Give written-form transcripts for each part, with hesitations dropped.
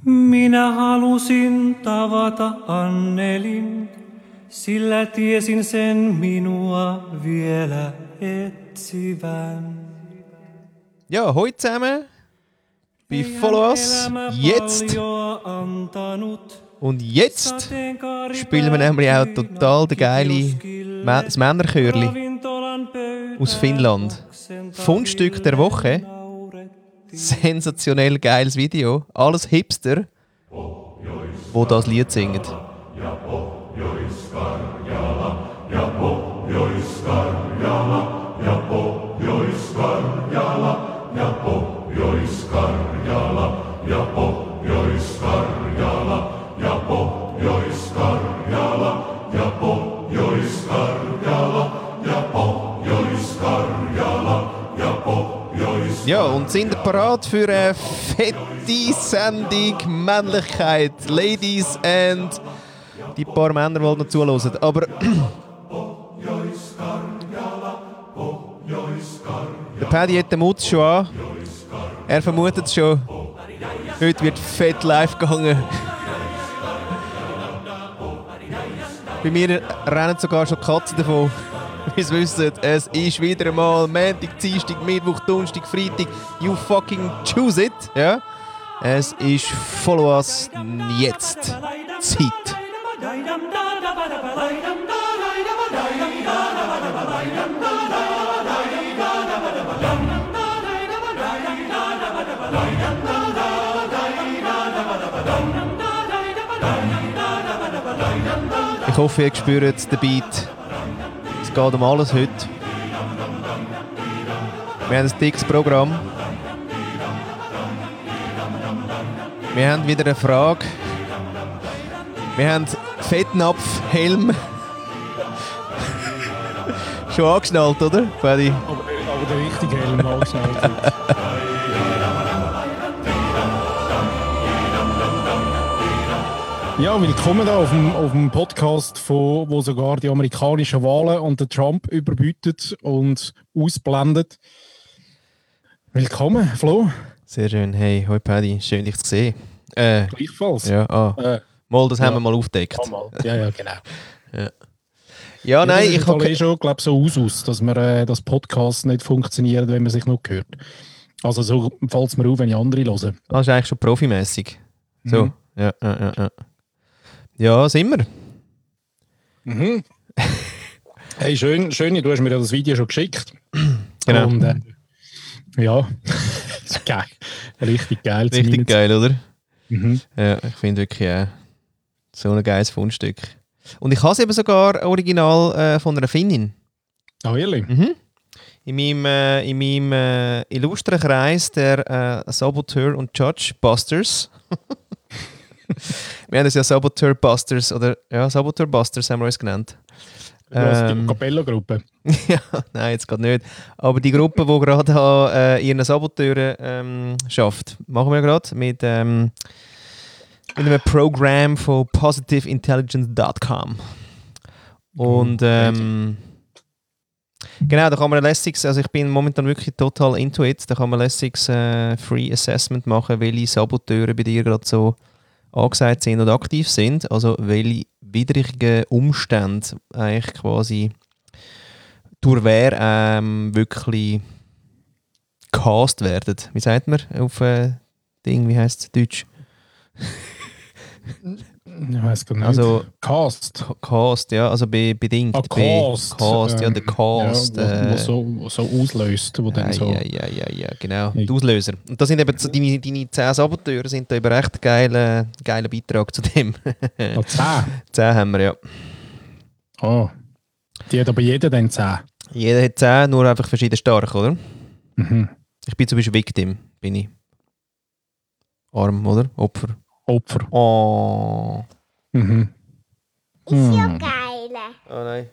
Minä halusin tavata Annelin, sillä tiesin sen minua vielä etsivän. Ja, hoi zusammen bei Follow Us. Jetzt. Und jetzt spielen wir nämlich auch total den geile das Männerchörli aus Finnland. Fundstück der Woche. Sensationell geiles Video. Alles Hipster, wo das Lied singen. Ja, und sind ihr parat für eine fette Sendung Männlichkeit? Ladies and die paar Männer, die noch zuhören. Aber der Paddy hat den Mut schon an. Er vermutet es schon. Heute wird fett live gegangen. Bei mir rennen sogar schon Katzen davon. Wie Sie wissen, es ist wieder einmal Montag, Dienstag, Mittwoch, Donnerstag, Freitag. You fucking choose it. Ja? Es ist Follow Us jetzt. Zeit. Ich hoffe, ihr spürt den Beat. Es geht um alles heute. Wir haben ein dickes Programm. Wir haben wieder eine Frage. Wir haben Fettnapf-Helm. Schon angeschnallt, oder, Paddy? Aber der richtige Helm angeschnallt. Ja, willkommen da auf dem Podcast, wo sogar die amerikanischen Wahlen und den Trump überbietet und ausblendet. Willkommen, Flo. Sehr schön. Hey, hoi Paddy, schön dich zu sehen. Gleichfalls. Ja, mal, das haben wir mal aufgedeckt. Ja, genau. Ja, nein, ich habe schon, glaube so aus, dass wir das Podcast nicht funktioniert, wenn man sich noch hört. Also so fällt es mir auf, wenn ich andere höre. Das ist eigentlich schon profimässig. So, ja. Ja, sind wir. Mhm. Hey, schön, du hast mir ja das Video schon geschickt. Genau. Und ja, das ist geil. Richtig geil. Richtig geil, oder? Mhm. Ja, ich finde wirklich so ein geiles Fundstück. Und ich habe es eben sogar original von einer Finnin. Ah, ehrlich? Mhm. In meinem illustren Kreis der Saboteur und Judge Busters. Wir haben es ja Saboteur Busters haben wir uns genannt. Die Capella-Gruppe. Ja, nein, jetzt geht nicht. Aber die Gruppe, die gerade an ihren Saboteuren schafft, machen wir gerade mit einem Programm von positiveintelligence.com. Und genau, da kann man ein lässiges, also ich bin momentan wirklich total into it, da kann man ein lässiges Free Assessment machen, welche Saboteure bei dir gerade so angesagt sind und aktiv sind, also welche widrigen Umstände eigentlich quasi durch wer wirklich gehasst werden. Wie sagt man auf Ding, wie heisst es Deutsch? Ich weiß gar nicht. Also Cast, ja, also bedingt. Cast. Ja, der Cast. Ja, wo so auslöst. Wo dann so ja, genau. Die Auslöser. Und das sind eben so, deine 10 Saboteure sind da eben recht geiler Beitrag zu dem. 10? 10 haben wir, ja. Oh. Die hat aber jeder dann 10? Jeder hat 10, nur einfach verschieden stark, oder? Mhm. Ich bin zum Beispiel Victim, bin ich. Arm, oder? Opfer. Oh. Mhm. Ist ja geil. Oh nein.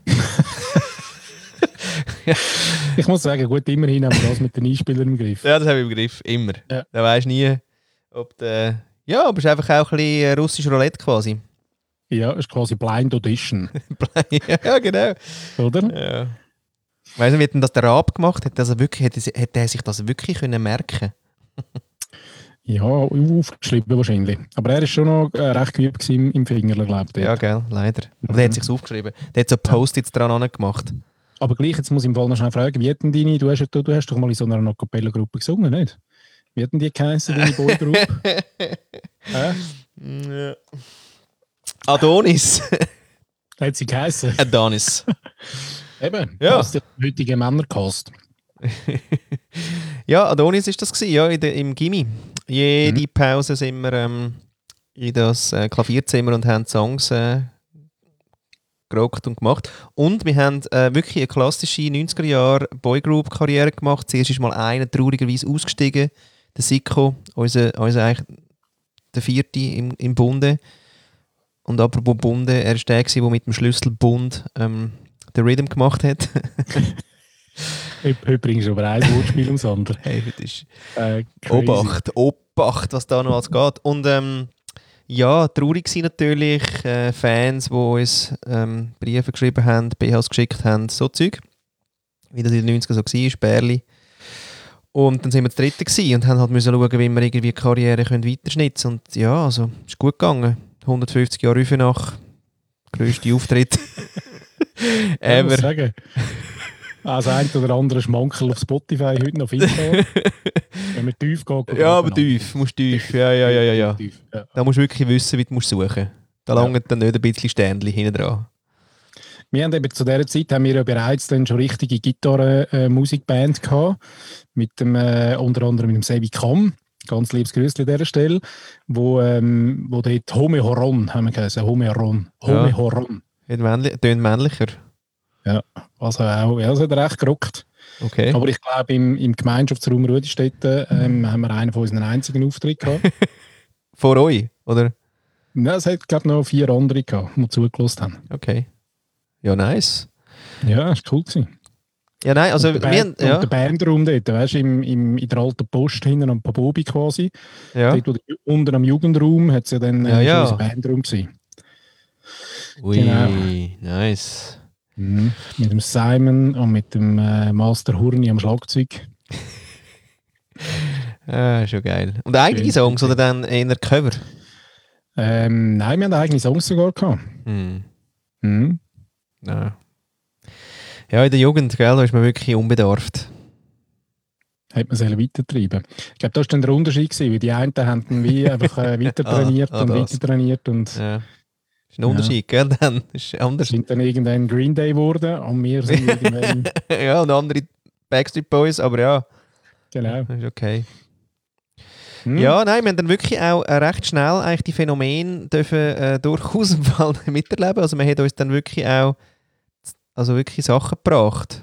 Ich muss sagen, gut, immerhin haben wir das mit den Einspielern im Griff. Ja, das habe ich im Griff, immer. Ja. Da weisst nie, ob der... Ja, aber es ist einfach auch ein bisschen russisch Roulette quasi. Ja, es ist quasi Blind Audition. Ja, genau. Oder? Ja. Weißt du, wie hat denn das der Raab gemacht? Hätte er sich das wirklich können merken? Ja, aufgeschrieben wahrscheinlich. Aber er war schon noch recht geübt im Fingerler, glaube ich. Ja, gell, leider. Aber der hat sich aufgeschrieben. Der hat so Post-its dran gemacht. Aber gleich, jetzt muss ich im Fall noch schnell fragen, wie hätten deine, du hast doch mal in so einer A-Cappella-Gruppe gesungen, nicht? Wie hätten die geheißen, deine Boygroup? Ja. Adonis. Hat sie geheißen? Adonis. Eben, Ja. das ist der heutige Männercast. Ja, Adonis ist das gewesen, ja, im Gimmi. Jede Pause sind wir in das Klavierzimmer und haben Songs gerockt und gemacht. Und wir haben wirklich eine klassische 90er-Jahre Boygroup-Karriere gemacht. Zuerst ist mal einer traurigerweise ausgestiegen, der Siko, unser eigentlich der Vierte im Bunde. Und apropos Bunde, er war der, der mit dem Schlüsselbund den Rhythm gemacht hat. Heute bringst du aber ein Wortspiel ums andere. Hey, das ist Crazy. Obacht, was da noch alles geht. Und ja, traurig waren natürlich Fans, die uns Briefe geschrieben haben, BHs geschickt haben, so Zeug. Wie das in den 90ern so war, Bärli. Und dann sind wir das Dritte gewesen und haben halt müssen schauen, wie wir irgendwie die Karriere weiterschnitzen können. Und ja, also, es ist gut gegangen. 150 Jahre Rüfe nach, grösste Auftritt Ich muss ever. sagen, also ein oder andere Schmankerl auf Spotify heute noch viel da. Wenn man tief geht. Ja, aber tief, musst tief. Ja. Tief, ja. Da musst du wirklich wissen, wie du suchen musst. Da langt dann nicht ein bisschen Sternchen hinten dran. Wir haben eben zu dieser Zeit haben wir ja bereits dann schon richtige Gitarren-Musikband gehabt. Mit dem, unter anderem mit dem Sevi Kam. Ganz liebes Grüßchen an dieser Stelle. Wo dort Home Horon haben wir geheißen. Home Horon. Ja. Horon. Tönt männlicher. Ja, also auch, ja, das hat recht gerockt. Okay. Aber ich glaube, im Gemeinschaftsraum Rudistetten haben wir einen von unseren einzigen Auftritt gehabt. Vor euch, oder? Ja, es hat, glaube ich, noch 4 andere gehabt, die zugelassen haben. Okay. Ja, nice. Ja, das war cool gewesen. Ja, nein, also Und wir der, haben, ja, und der Bandraum dort, weißt du, in der alten Post hinten am Pabobi quasi. ja. Dort, unten am Jugendraum, hat es ja dann Ja. unser Bandraum gewesen. Ui, Genau. nice. Mit dem Simon und mit dem Master Hurni am Schlagzeug. Ah, schon geil. Und eigene Schön. Songs oder dann eher Cover? Nein, wir haben eigene Songs sogar gehabt. Mhm. Ja. Ja, in der Jugend, gell, da ist man wirklich unbedarft. Hat man sollen weitertreiben. Ich glaube, das war dann der Unterschied gewesen, weil die einen haben dann wie einfach weiter trainiert und das. weiter trainiert und Ja. Ist ein Unterschied, gell? Dann ist anders. sind dann irgendwann Green Day geworden und wir sind irgendwann... Ja, und andere Backstreet Boys, aber ja, Genau. ist okay. Hm. Ja, nein, wir haben dann wirklich auch recht schnell eigentlich die Phänomene dürfen durchaus im Fall miterleben. Also wir haben uns dann wirklich auch wirklich Sachen gebracht.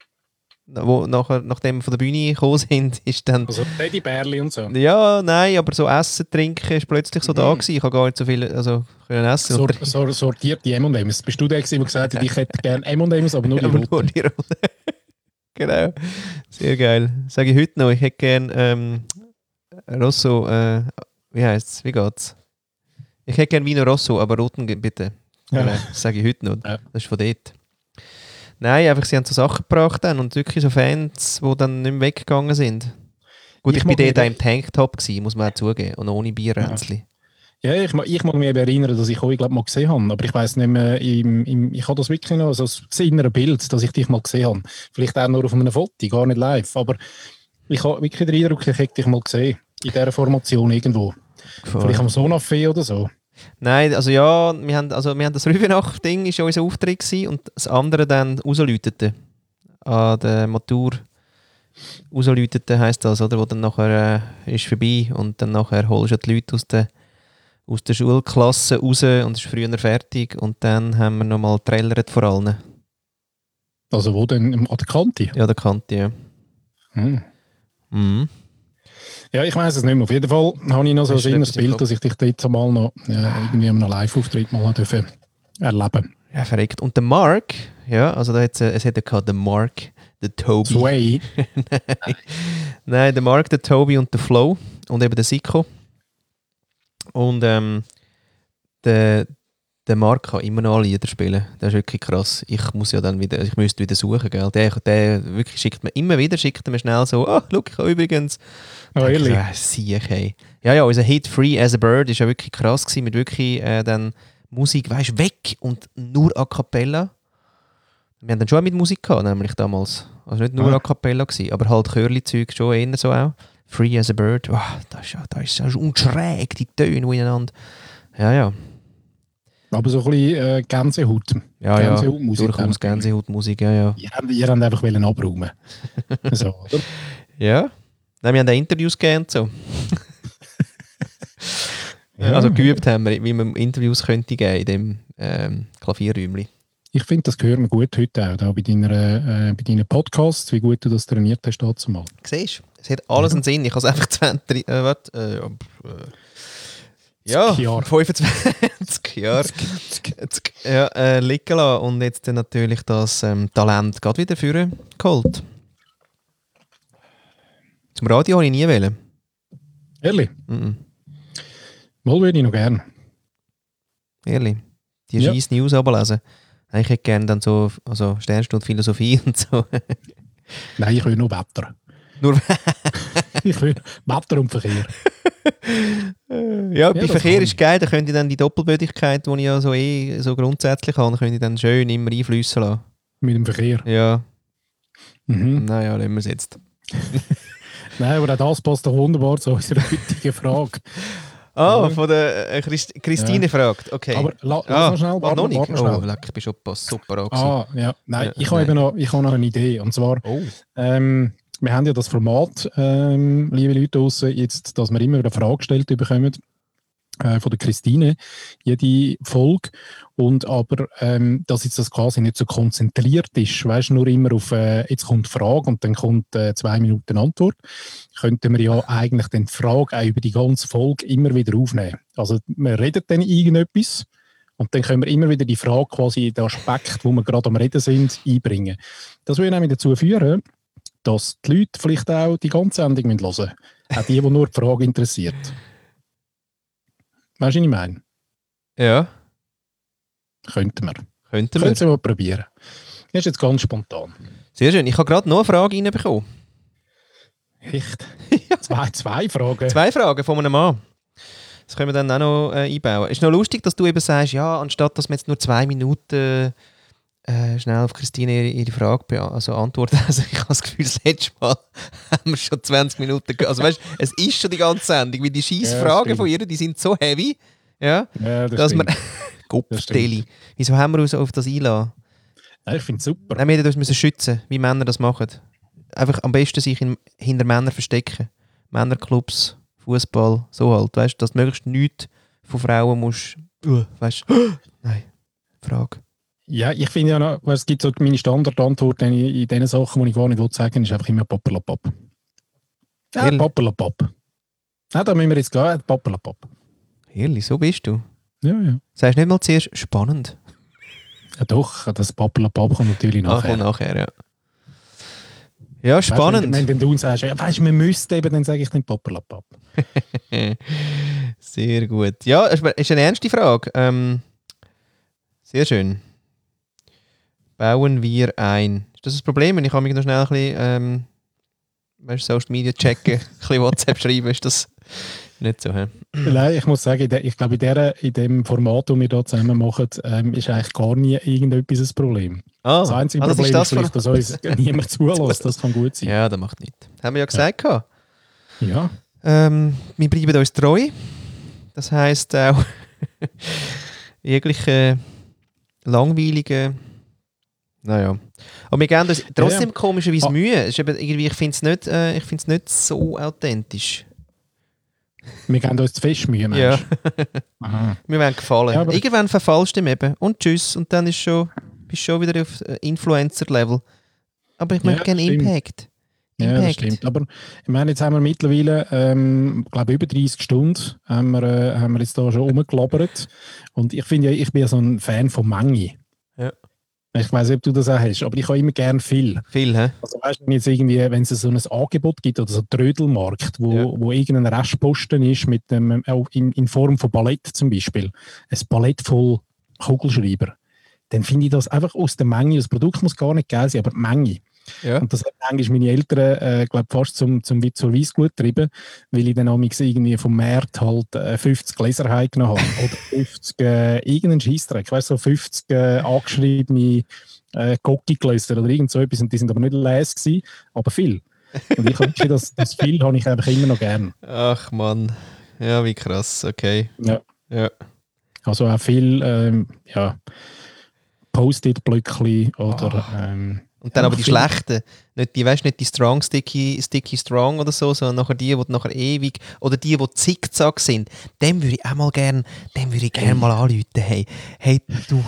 Wo nachdem wir von der Bühne gekommen sind, ist dann... Also Teddybärli und so. Ja, nein, aber so Essen, Trinken ist plötzlich so da gewesen. Ich habe gar nicht so viel können essen. Sortierte M&M's. Bist du der gewesen, der gesagt hat, ich hätte gerne M&M's, aber nur die Aber roten? nur die Roten. Genau. Sehr geil. Sage ich heute noch, ich hätte gerne Rosso, wie heisst es? Wie geht's? Ich hätte gerne Vino Rosso, aber roten bitte. Ja. Das sage ich heute noch. Ja. Das ist von dort. Nein, einfach sie haben so Sachen gebracht dann und wirklich so Fans, die dann nicht mehr weggegangen sind. Gut, ich bin dort auch im Tanktop gewesen, muss man auch zugeben, und ohne Bierränzli. Ja, ich mag mich eben erinnern, dass ich euch glaube mal gesehen habe, aber ich weiss nicht mehr, ich habe das wirklich noch, also das innere Bild, dass ich dich mal gesehen habe. Vielleicht auch nur auf einem Foto, gar nicht live, aber ich habe wirklich den Eindruck, ich hätte dich mal gesehen, in dieser Formation irgendwo. Vielleicht am Sonafé oder so. Nein, also ja, wir haben das Rübenach-Ding war unser Auftritt gewesen, und das andere dann rausläutete. An der Matur rausläutete heisst das, oder? Wo dann nachher ist vorbei und dann nachher holst du die Leute aus der Schulklasse raus und es ist früher fertig und dann haben wir nochmal getrellert vor allen. Also wo denn? An der Kante? Ja, der Kante, ja. Hm. Mhm. Ja, ich weiss es nicht mehr. Auf jeden Fall habe ich noch so ein Hast du inneres etwas im Bild, Kopf? dass ich dich dort mal noch irgendwie an einem Live-Auftritt mal dürfen erleben. Ja, verreckt. Und der Mark, ja, also da es hätte gehabt, der Mark, der Toby. Sway. Nein, der Mark, der Toby und der Flo und eben der Siko. Und der der Marc kann immer noch alle Lieder spielen. Das ist wirklich krass. Ich müsste wieder suchen, gell? Der wirklich schickt mir immer wieder, mir schnell so, schau, ich habe übrigens... Oh, ehrlich? Hey. Ja, unser Hit «Free as a Bird» war ja wirklich krass gewesen, mit wirklich dann Musik, weißt, weg und nur a cappella. Wir haben dann schon mit Musik gehabt, nämlich damals. Also nicht nur a cappella gewesen, aber halt Chörli-Zeug schon eher so auch. «Free as a Bird», das ist ja unschräg, die Töne ineinander. Ja. Aber so ein bisschen Gänsehaut. Gänsehautmusik. Durchaus Gänsehautmusik, ja. Ihr habt einfach abräumen. So, oder? Ja. Nein, wir haben auch Interviews gegeben so. Also geübt haben wir, wie man Interviews könnte geben in dem Klavierräumchen. Ich finde, das gehört mir gut heute auch, da bei deinen Podcasts, wie gut du das trainiert hast dazu mal. Siehst du, es hat alles einen Sinn. Ich habe es einfach 25 Jahre liegen lassen und jetzt dann natürlich das Talent gerade wieder führen geholt. Zum Radio habe ich nie wählen. Ehrlich? Mhm. Mal würde ich noch gerne. Ehrlich? Die scheiß News ablesen. Ich hätte gerne dann so, also Sternstunde Philosophie und so. Nein, ich will nur Wetter. Ich will Wetter und Verkehr. Bei Verkehr ist geil, da könnt ihr dann die Doppelbödigkeit, die ich ja so grundsätzlich habe, könnt ihr dann schön immer einfließen lassen. Mit dem Verkehr? Ja. Mhm. Naja, lassen wir es jetzt. Nein, aber auch das passt doch wunderbar zu unserer heutigen Frage. Von der Christine fragt. Okay. Aber lass mal schnell, warte noch nicht. Schnell. Leck, ich bin schon super angesehen. Ja. Nein, ich habe noch eine Idee. Und zwar, wir haben ja das Format, liebe Leute draussen, jetzt, dass wir immer eine Frage gestellt bekommen von der Christine, jede Folge. Und aber, dass jetzt das quasi nicht so konzentriert ist, weißt, nur immer auf, jetzt kommt die Frage und dann kommt 2 Minuten Antwort, könnten wir ja eigentlich dann die Frage auch über die ganze Folge immer wieder aufnehmen. Also wir reden dann irgendetwas und dann können wir immer wieder die Frage quasi, den Aspekt, wo wir gerade am Reden sind, einbringen. Das würde nämlich dazu führen, dass die Leute vielleicht auch die ganze Sendung hören müssen. Auch die nur die Frage interessiert. Weißt du, was ich meine? Ja. Könnten wir. Könnten wir mal probieren. Das ist jetzt ganz spontan. Sehr schön. Ich habe gerade noch eine Frage reinbekommen. Echt? Zwei Fragen? 2 Fragen von einem Mann. Das können wir dann auch noch einbauen. Es ist noch lustig, dass du eben sagst, ja, anstatt dass wir jetzt nur 2 Minuten schnell auf Christine ihre Frage antworten. Also ich habe das Gefühl, das letzte Mal haben wir schon 20 Minuten Also weißt, es ist schon die ganze Sendung, weil die scheiß Fragen von ihr, die sind so heavy, dass wir... Kopfdeli. Wieso haben wir uns auf das einlassen? Ja, ich finde es super. Nein, wir müssen schützen, wie Männer das machen. Einfach am besten sich hinter Männern verstecken. Männerclubs, Fußball, so halt. Weißt du, dass du möglichst nichts von Frauen musst. Weißt du? Nein. Frage. Ja, ich finde ja noch, es gibt so meine Standardantwort in den Sachen, die ich gar nicht sagen will, ist einfach immer Pappelapapp. Ja, Pappelapapp. Ja, da müssen wir jetzt gehen, Pappelapapp. Ehrlich, so bist du? Ja. Sagst du nicht mal zuerst spannend? Ja doch, das Pappelapapp kommt natürlich nachher. Nachher, ja. Ja, spannend. Weißt, wenn du sagst, ja, weißt, wir müssten eben, dann sage ich nicht Pappelapapp. Sehr gut. Ja, ist eine ernste Frage. Sehr schön. Bauen wir ein. Ist das ein Problem, wenn ich mich noch schnell ein bisschen Social Media checken, ein bisschen WhatsApp schreiben, ist das nicht so? Nein, ich muss sagen, ich glaube, in dem Format, das wir hier zusammen machen, ist eigentlich gar nie irgendetwas ein Problem. Das einzige Problem ist vielleicht, dass uns niemand zulässt. Das kann gut sein. Ja, das macht nichts. Haben wir ja gesagt. Ja. Wir bleiben uns treu. Das heisst auch jegliche langweilige... Naja. Aber wir geben uns trotzdem komischerweise Mühe. Ist eben irgendwie, ich finde es nicht so authentisch. Wir geben uns zu fest Mühe, Mensch. Ja. Wir werden gefallen. Ja, irgendwann verfallst du eben. Und tschüss. Und dann bist du schon wieder auf Influencer-Level. Aber ich möchte gerne Impact. Ja, das stimmt. Aber ich meine, jetzt haben wir mittlerweile, glaube über 30 Stunden haben wir jetzt da schon rumgelabert. Und ich finde ja, ich bin ja so ein Fan von Menge. Ja. Ich weiss nicht, ob du das auch hast, aber ich habe immer gerne viel. Viel, hä? Also weißt du, wenn es so ein Angebot gibt oder so einen Trödelmarkt, wo irgendein Restposten ist mit in Form von Ballett zum Beispiel. Ein Ballett voll Kugelschreiber, dann finde ich das einfach aus der Menge, das Produkt muss gar nicht geil sein, aber die Menge. Ja. Und das haben manchmal meine Eltern, fast zur Weissgut getrieben, weil ich dann irgendwie vom Markt halt 50 Gläser heimgenommen habe. Oder 50 irgendeinen Scheissdreck. Weißt du, so 50 angeschriebene Gocki-Gläser oder irgend so etwas. Und die sind aber nicht leer gewesen, aber viel. Und ich habe wirklich das viel habe ich einfach immer noch gern. Ach Mann. Ja, wie krass. Okay. Ja. Also auch viel Post-it-Blöckchen oder... Und dann aber die schlechten, nicht die Strong Sticky Strong oder so, sondern nachher die nachher ewig, oder die zickzack sind, dem würde ich auch mal gerne mal anrufen. Hey du,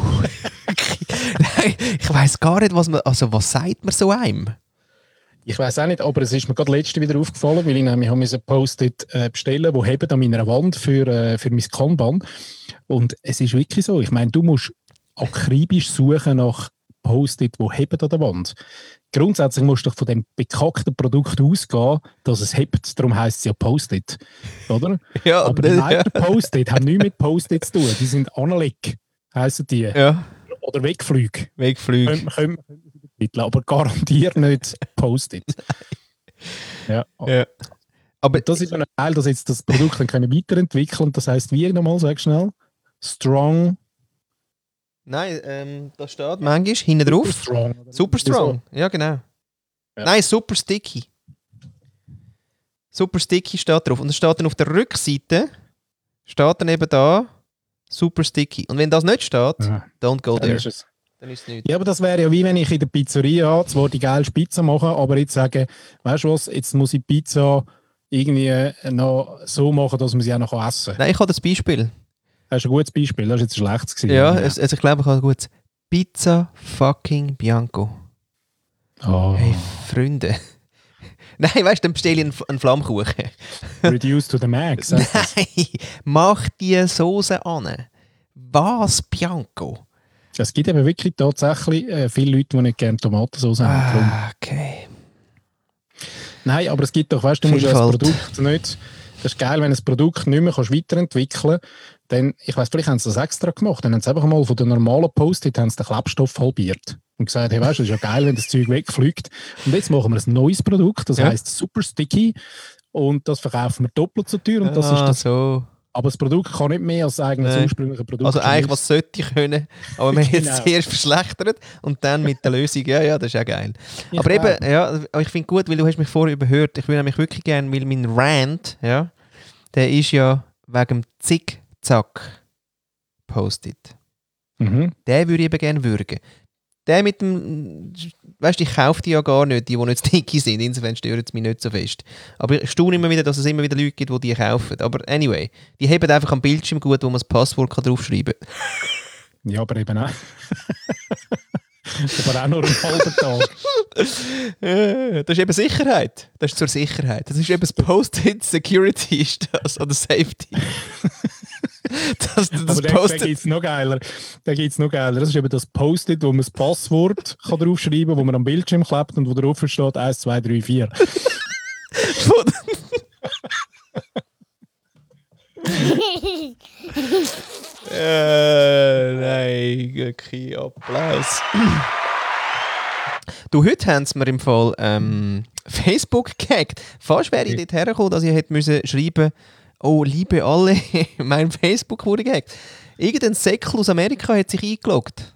ich weiss gar nicht, was sagt man so einem? Ich weiss auch nicht, aber es ist mir gerade letzte wieder aufgefallen, weil ich nämlich ein Post-it bestellen, wo heben an meiner Wand für mein Kanban. Und es ist wirklich so, ich meine, du musst akribisch suchen nach Post-it, die heben an der Wand. Grundsätzlich musst du doch von dem bekackten Produkt ausgehen, dass es hebt. Darum heisst es ja Post-it. Oder? Ja, aber die meisten Post-it haben nichts mit Post-it zu tun. Die sind Analog, heissen die. Ja. Oder Wegflüge. Können aber garantiert nicht Post-it. Ja. Aber das ist ein Teil, dass jetzt das Produkt dann weiterentwickeln können. Das heisst, wie nochmal, sag schnell? Strong. Nein, da steht manchmal hinten drauf. Super strong. Ja, genau. Ja. Nein, super sticky. Super sticky steht drauf. Und es steht dann auf der Rückseite, steht dann eben da, super sticky. Und wenn das nicht steht, don't go there. Dann ist es nichts. Ja, aber das wäre ja wie wenn ich in der Pizzeria zwar die geile Pizza mache, aber jetzt sage, weißt du was, jetzt muss ich Pizza irgendwie noch so machen, dass man sie auch noch essen kann. Nein, ich habe das Beispiel. Das ist ein gutes Beispiel, das war jetzt ein schlechtes gewesen. Ja, also ich glaube, ich habe ein gutes. Pizza fucking Bianco. Oh. Hey, Freunde. Nein, weißt du, dann bestelle ich einen Flammkuchen. Reduce to the max. Nein, mach die Soße an. Was, Bianco? Es gibt eben wirklich tatsächlich viele Leute, die nicht gerne Tomatensauce haben. Okay. Nein, aber es gibt doch, weißt du, musst ja das Produkt nicht... Das ist geil, wenn du das Produkt nicht mehr weiterentwickeln kannst. Dann, ich weiss, vielleicht haben sie das extra gemacht. Dann haben sie einfach mal von den normalen Post-it den Klebstoff halbiert. Und gesagt, hey, weißt du, das ist ja geil, wenn das Zeug wegfliegt. Und jetzt machen wir ein neues Produkt, das heisst Super Sticky. Und das verkaufen wir doppelt so teuer. Und das ist das. So. Aber das Produkt kann nicht mehr als das eigene ursprüngliche Produkt. Also eigentlich, was sollte ich können, aber wir haben es zuerst verschlechtert und dann mit der Lösung, ja, das ist ja geil. Aber eben, ja, ich finde gut, weil du hast mich vorher überhört, ich will nämlich wirklich gerne, weil mein Rant, ja, der ist ja wegen dem Zickzack-Post-it. Den würde ich eben gerne würgen. Der mit dem, weißt du, ich kaufe die ja gar nicht, die nicht sticky sind, insofern stören sie mich nicht so fest. Aber ich staune immer wieder, dass es immer wieder Leute gibt, die die kaufen. Aber anyway, die haben einfach am Bildschirm gut, wo man das Passwort draufschreiben kann. Ja, aber eben auch. Aber auch nur einen halben Tag. Das ist eben Sicherheit. Das ist zur Sicherheit. Das ist eben das Post-it Security ist das, oder Safety. Das aber der gibt es noch geiler. Das ist eben das Post-it, wo man das Passwort kann draufschreiben kann, wo man am Bildschirm klebt und wo drauf steht 1, 2, 3, 4. Nein, wirklich Applaus. Du, heute haben sie mir im Fall Facebook gehackt. Fast wäre ich dort hergekommen, dass ich hätte müssen schreiben, oh, liebe alle, mein Facebook wurde gehackt. Irgendein Säckel aus Amerika hat sich eingeloggt.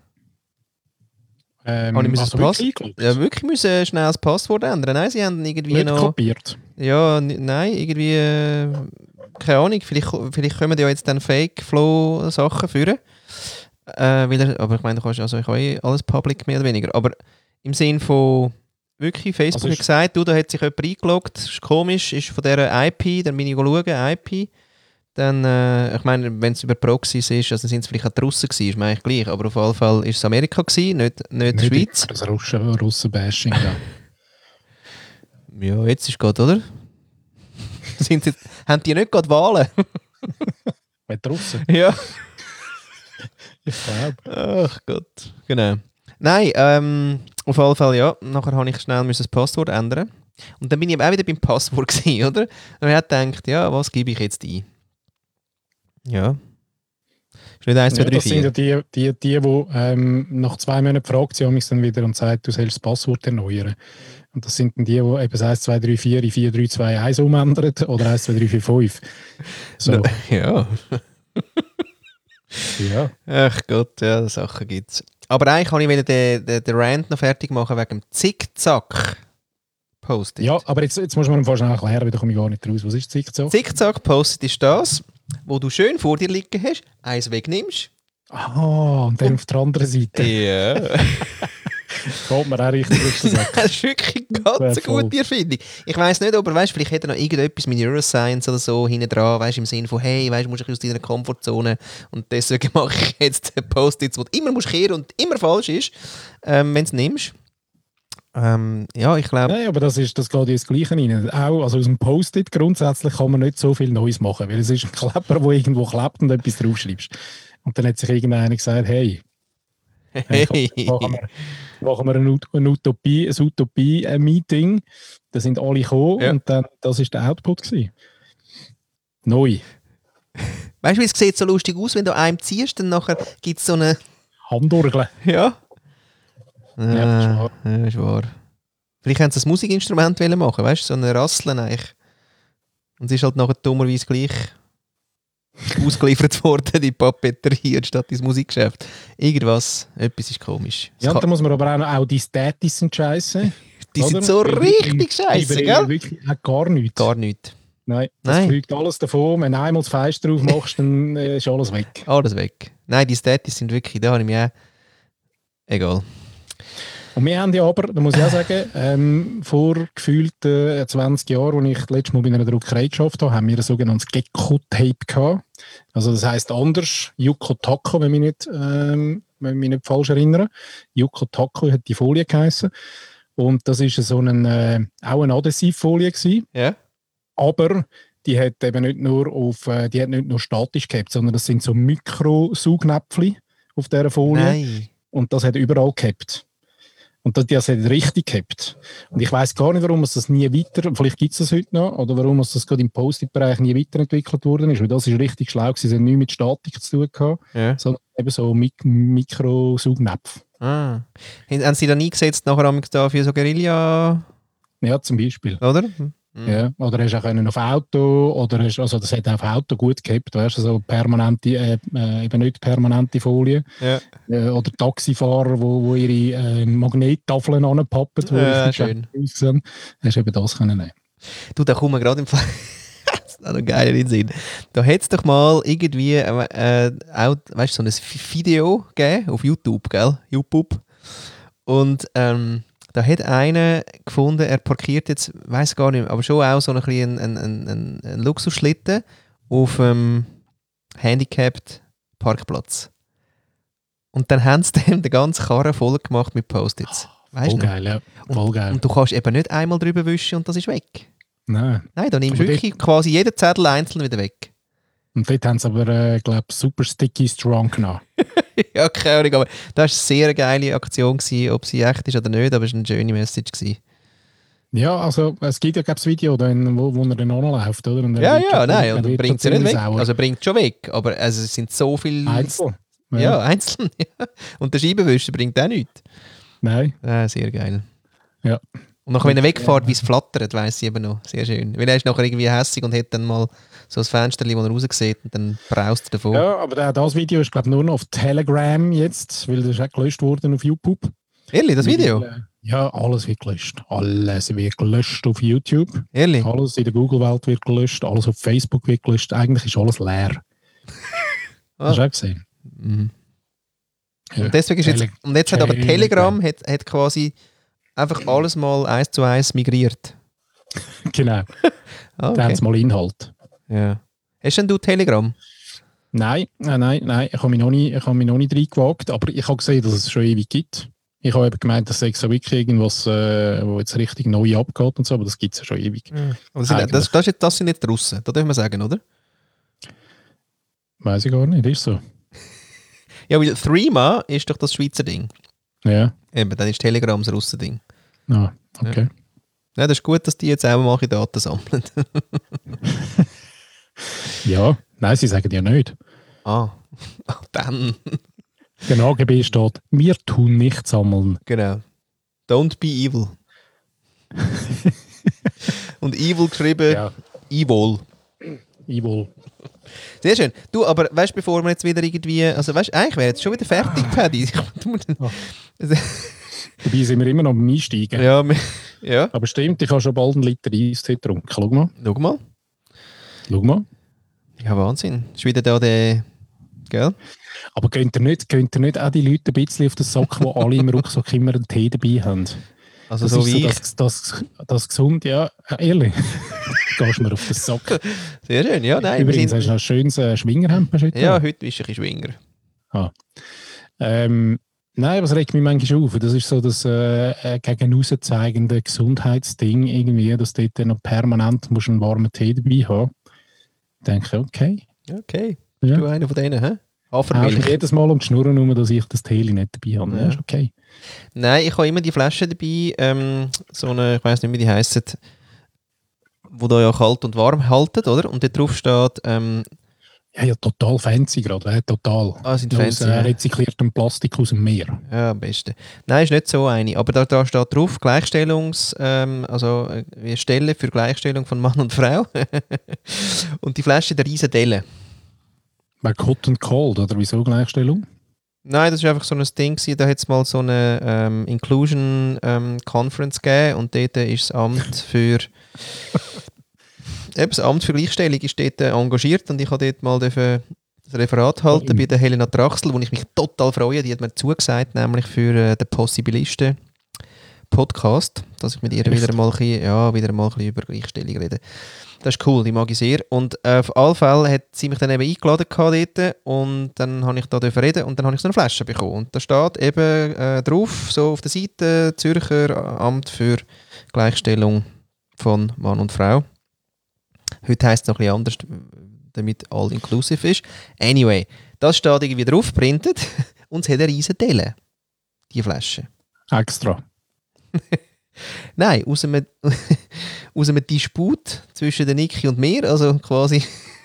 Wirklich müssen schnell das Passwort ändern. Nein, sie haben irgendwie nicht noch... kopiert? Ja, nein, irgendwie... keine Ahnung, vielleicht kommen ja jetzt dann Fake-Flow-Sachen führen. Aber ich meine, ich habe alles public mehr oder weniger. Aber im Sinn von... Wirklich, Facebook hat gesagt, da hat sich jemand eingeloggt, das ist komisch, ist von dieser IP, dann bin ich schauen, IP. Dann, ich meine, wenn es über Proxys ist, also sind es vielleicht auch die Russen gewesen, ist mir eigentlich gleich, aber auf jeden Fall ist es Amerika gewesen, nicht die Schweiz. Das Russen-Bashing, ja. Ja, jetzt ist gut, oder? Haben die nicht gerade Wahlen? Mit den Russen? Ja. Ich glaube. Ach Gott, genau. Nein, auf jeden Fall ja. Nachher habe ich schnell das Passwort ändern. Und dann bin ich auch wieder beim Passwort gewesen, oder? Und ich habe gedacht, ja, was gebe ich jetzt ein? Ja. Ist nicht 1, 2, 3, das sind 4. ja die nach 2 Monaten gefragt haben, mich dann wieder und sagen, du sollst das Passwort erneuern. Und das sind dann die eben 1, 2, 3, 4 in 4, 3, 2, 1 umändern oder 1, 2, 3, 4, 5. So. Ja. Ja. Ach Gott, ja, Sachen gibt's. Aber eigentlich kann ich den Rant noch fertig machen wegen dem Zickzack-Post-it. Ja, aber jetzt muss man fast schnell erklären, weil da komme ich gar nicht raus. Was ist Zickzack? Zickzack-Post-it ist das, wo du schön vor dir liegen hast, eins wegnimmst. Und dann auf der anderen Seite. Ja. Geht mir auch richtig auf den Sack. Das ist wirklich ganz eine gute Erfindung. Ich weiss nicht, aber weißt, vielleicht hätte er noch irgendetwas mit Neuroscience oder so hinten dran, weißt, im Sinne von, hey, weißt, du musst aus deiner Komfortzone und deswegen mache ich jetzt den Post-its, wo du immer musst kehren und immer falsch ist, wenn du es nimmst. Ja, ich glaube... Nein, aber das geht ins Gleiche rein. Auch also aus dem Post-it grundsätzlich kann man nicht so viel Neues machen, weil es ist ein Kleber, der irgendwo klebt und etwas draufschreibst. Und dann hat sich irgendeiner gesagt, hey, machen wir ein Utopie-Meeting. Da sind alle gekommen und dann, das war der Output gewesen. Neu. Weißt du, es sieht so lustig aus, wenn du einem ziehst, dann nachher gibt es so eine... Handorgel. Ja. Ja, ist wahr. Vielleicht haben sie ein Musikinstrument machen, weißt du, so eine Rasseln eigentlich. Und es ist halt nachher dummerweise gleich ausgeliefert worden, die Papeterie, anstatt ins Musikgeschäft. Etwas ist komisch. Ja, da muss man aber auch die Statis sind scheiße. Die sind so richtig scheiße, gell? Wirklich auch gar nichts. Gar nichts. Nein, das fliegt alles davon. Wenn du einmal das Fleisch drauf machst, dann ist alles weg. Alles weg. Nein, die Statis sind wirklich, da habe ich mir auch... Egal. Und wir haben ja aber, da muss ich auch sagen, vor gefühlten 20 Jahren, als ich das letzte Mal bei einer Druckerei geschafft habe, haben wir ein sogenanntes Gecko-Tape gehabt. Also das heisst anders, Yuko Taco, wenn ich mich nicht falsch erinnere. Yuko Taco hat die Folie geheissen. Und das war so auch eine Adhesivfolie gewesen. Ja. Aber die hat eben nicht nur statisch gehabt, sondern das sind so Mikrosaugnäpfchen auf dieser Folie. Nein. Und das hat überall gehabt. Und das hat richtig gehabt. Und ich weiss gar nicht, warum es das nie weiter, vielleicht gibt es das heute noch, oder warum es das gerade im Post-it-Bereich nie weiterentwickelt worden ist. Weil das ist richtig schlau gewesen. Es hat nichts mit Statik zu tun gehabt, sondern eben so Mikrosaugnäpfe. Ah. Haben Sie da nie gesetzt, nachher da für so Guerilla? Ja, zum Beispiel. Oder? Ja, oder hast du auch auf Auto, oder also das hat auf Auto gut gehabt, weißt du, so permanente, eben nicht permanente Folie. Ja. Oder Taxifahrer, wo ihre Magnettafeln anpappen, wo schön. Aussehen. Hast du eben das können nehmen. Du, da kommen wir gerade im Fall. Das ist noch geil in den Sinn. Da hat es doch mal irgendwie auch, weißt, so ein Video gegeben auf YouTube, gell? YouTube. Und da hat einer gefunden, er parkiert jetzt, weiß gar nicht, aber schon auch so ein Luxusschlitten auf einem handicapped Parkplatz. Und dann haben sie dem den ganzen Karren voll gemacht mit Post-its. Voll geil, ja. Voll geil. Und du kannst eben nicht einmal drüber wischen und das ist weg. Nein, da nimmst du wirklich quasi jeden Zettel einzeln wieder weg. Und dort haben sie aber, glaube ich, super sticky strong genommen. Ja, keine Ahnung, aber das war eine sehr geile Aktion gewesen, ob sie echt ist oder nicht, aber es war eine schöne Message gewesen. Ja, also es gibt ja, glaube ich, ein Video, wo er dann anläuft, oder? Und nein, und dann bringt sie nicht weg. Sauer. Also bringt schon weg, aber also, es sind so viele... Einzeln. Ja, einzeln, ja. Und der Scheibenwischer bringt auch nichts. Nein. Sehr geil. Ja. Und nachher, wenn er wegfährt, wie es flattert, weiss ich eben noch. Sehr schön. Weil er ist nachher irgendwie hässig und hat dann mal so ein Fenster, wo er raussieht und dann braust er davon. Ja, aber das Video ist, glaube ich, nur noch auf Telegram jetzt, weil das ist auch gelöscht worden auf YouTube. Ehrlich, das Video? Ja, alles wird gelöscht. Alles wird gelöscht auf YouTube. Ehrlich? Alles in der Google-Welt wird gelöscht, alles auf Facebook wird gelöscht. Eigentlich ist alles leer. Hast du auch gesehen? Mhm. Ja. Und deswegen ist jetzt hat aber Telegram hat quasi einfach alles mal 1:1 migriert. Genau. Okay. Da haben sie mal Inhalt. Ja. Hast denn du Telegram? Nein. Ich habe mich noch nicht reingewagt, aber ich habe gesehen, dass es schon ewig gibt. Ich habe eben gemeint, das sei so wirklich irgendwas, wo jetzt richtig neu abgeht und so, aber das gibt es ja schon ewig. Ja. Aber das sind nicht die Russen, das dürfen wir sagen, oder? Weiß ich gar nicht, ist so. Ja, weil Threema ist doch das Schweizer Ding. Ja. Eben, dann ist Telegram das Russen-Ding. Ah, okay. Ja, das ist gut, dass die jetzt auch mal Daten sammeln. Ja, nein, sie sagen ja nicht. Ah, Dann. Der AGB steht, wir tun nicht sammeln. Genau. Don't be evil. Und evil geschrieben, Ja. evil. Evil. Sehr schön. Du, aber weißt du, bevor wir jetzt wieder irgendwie, also weißt du, eigentlich wäre jetzt schon wieder fertig, Paddy. Dabei sind wir immer noch am Einsteigen. Ja, ja. Aber stimmt, ich habe schon bald einen Liter Eistee getrunken. Schau mal. Schau mal. Ja, Wahnsinn. Ist wieder da der, gell? Aber könnt ihr nicht auch die Leute ein bisschen auf den Sack, die alle im Rucksack immer einen Tee dabei haben? Also Das so ist wie so das gesund, ja, ehrlich. Gehst mir auf den Sack. Sehr schön, ja, nein. Übrigens, hast du noch ein schönes Schwingerhemd heute? Ja, heute bist du ein bisschen Schwinger. Nein, was regt mich manchmal auf? Das ist so das gegen aussen zeigende Gesundheitsding irgendwie, dass du dort noch permanent musst einen warmen Tee dabei haben. Ich denke, okay. Okay. Ja. Bist du einer von denen, hä? Haust Hafermilch. mich jedes Mal um die Schnurren herum, dass ich das Tee nicht dabei habe. Ja. Ja, ist okay. Nein, ich habe immer die Flasche dabei, so eine, ich weiss nicht, wie die heissen, wo da ja kalt und warm halten, oder? Und dort drauf steht, Ja, total fancy gerade, total. sind Aus fancy. Ja. rezykliertem Plastik aus dem Meer. Ja, am besten. Nein, ist nicht so eine. Aber da steht drauf, Stelle für Gleichstellung von Mann und Frau. Und die Flasche der riesen Delle. Bei Hot and Cold, oder wieso Gleichstellung? Nein, das war einfach so ein Ding, da hat es mal so eine Inclusion Conference gegeben und dort ist das Amt für das Amt für Gleichstellung ist dort engagiert und ich habe dort mal das Referat halten bei der Helena Traxel, wo ich mich total freue. Die hat mir zugesagt, nämlich für den Possibilisten Podcast, dass ich mit ihr wieder mal ein bisschen über Gleichstellung rede. Das ist cool, die mag ich sehr. Und auf alle Fälle hat sie mich dann eben eingeladen dort und dann habe ich da reden und dann habe ich so eine Flasche bekommen. Und da steht eben drauf, so auf der Seite, Zürcher Amt für Gleichstellung von Mann und Frau. Heute heisst es noch ein bisschen anders, damit all inclusive ist. Anyway, das steht irgendwie drauf, printet und es hat eine riesen Delle, die Flasche. Extra. Nein, aus einem Disput zwischen der Niki und mir, also quasi.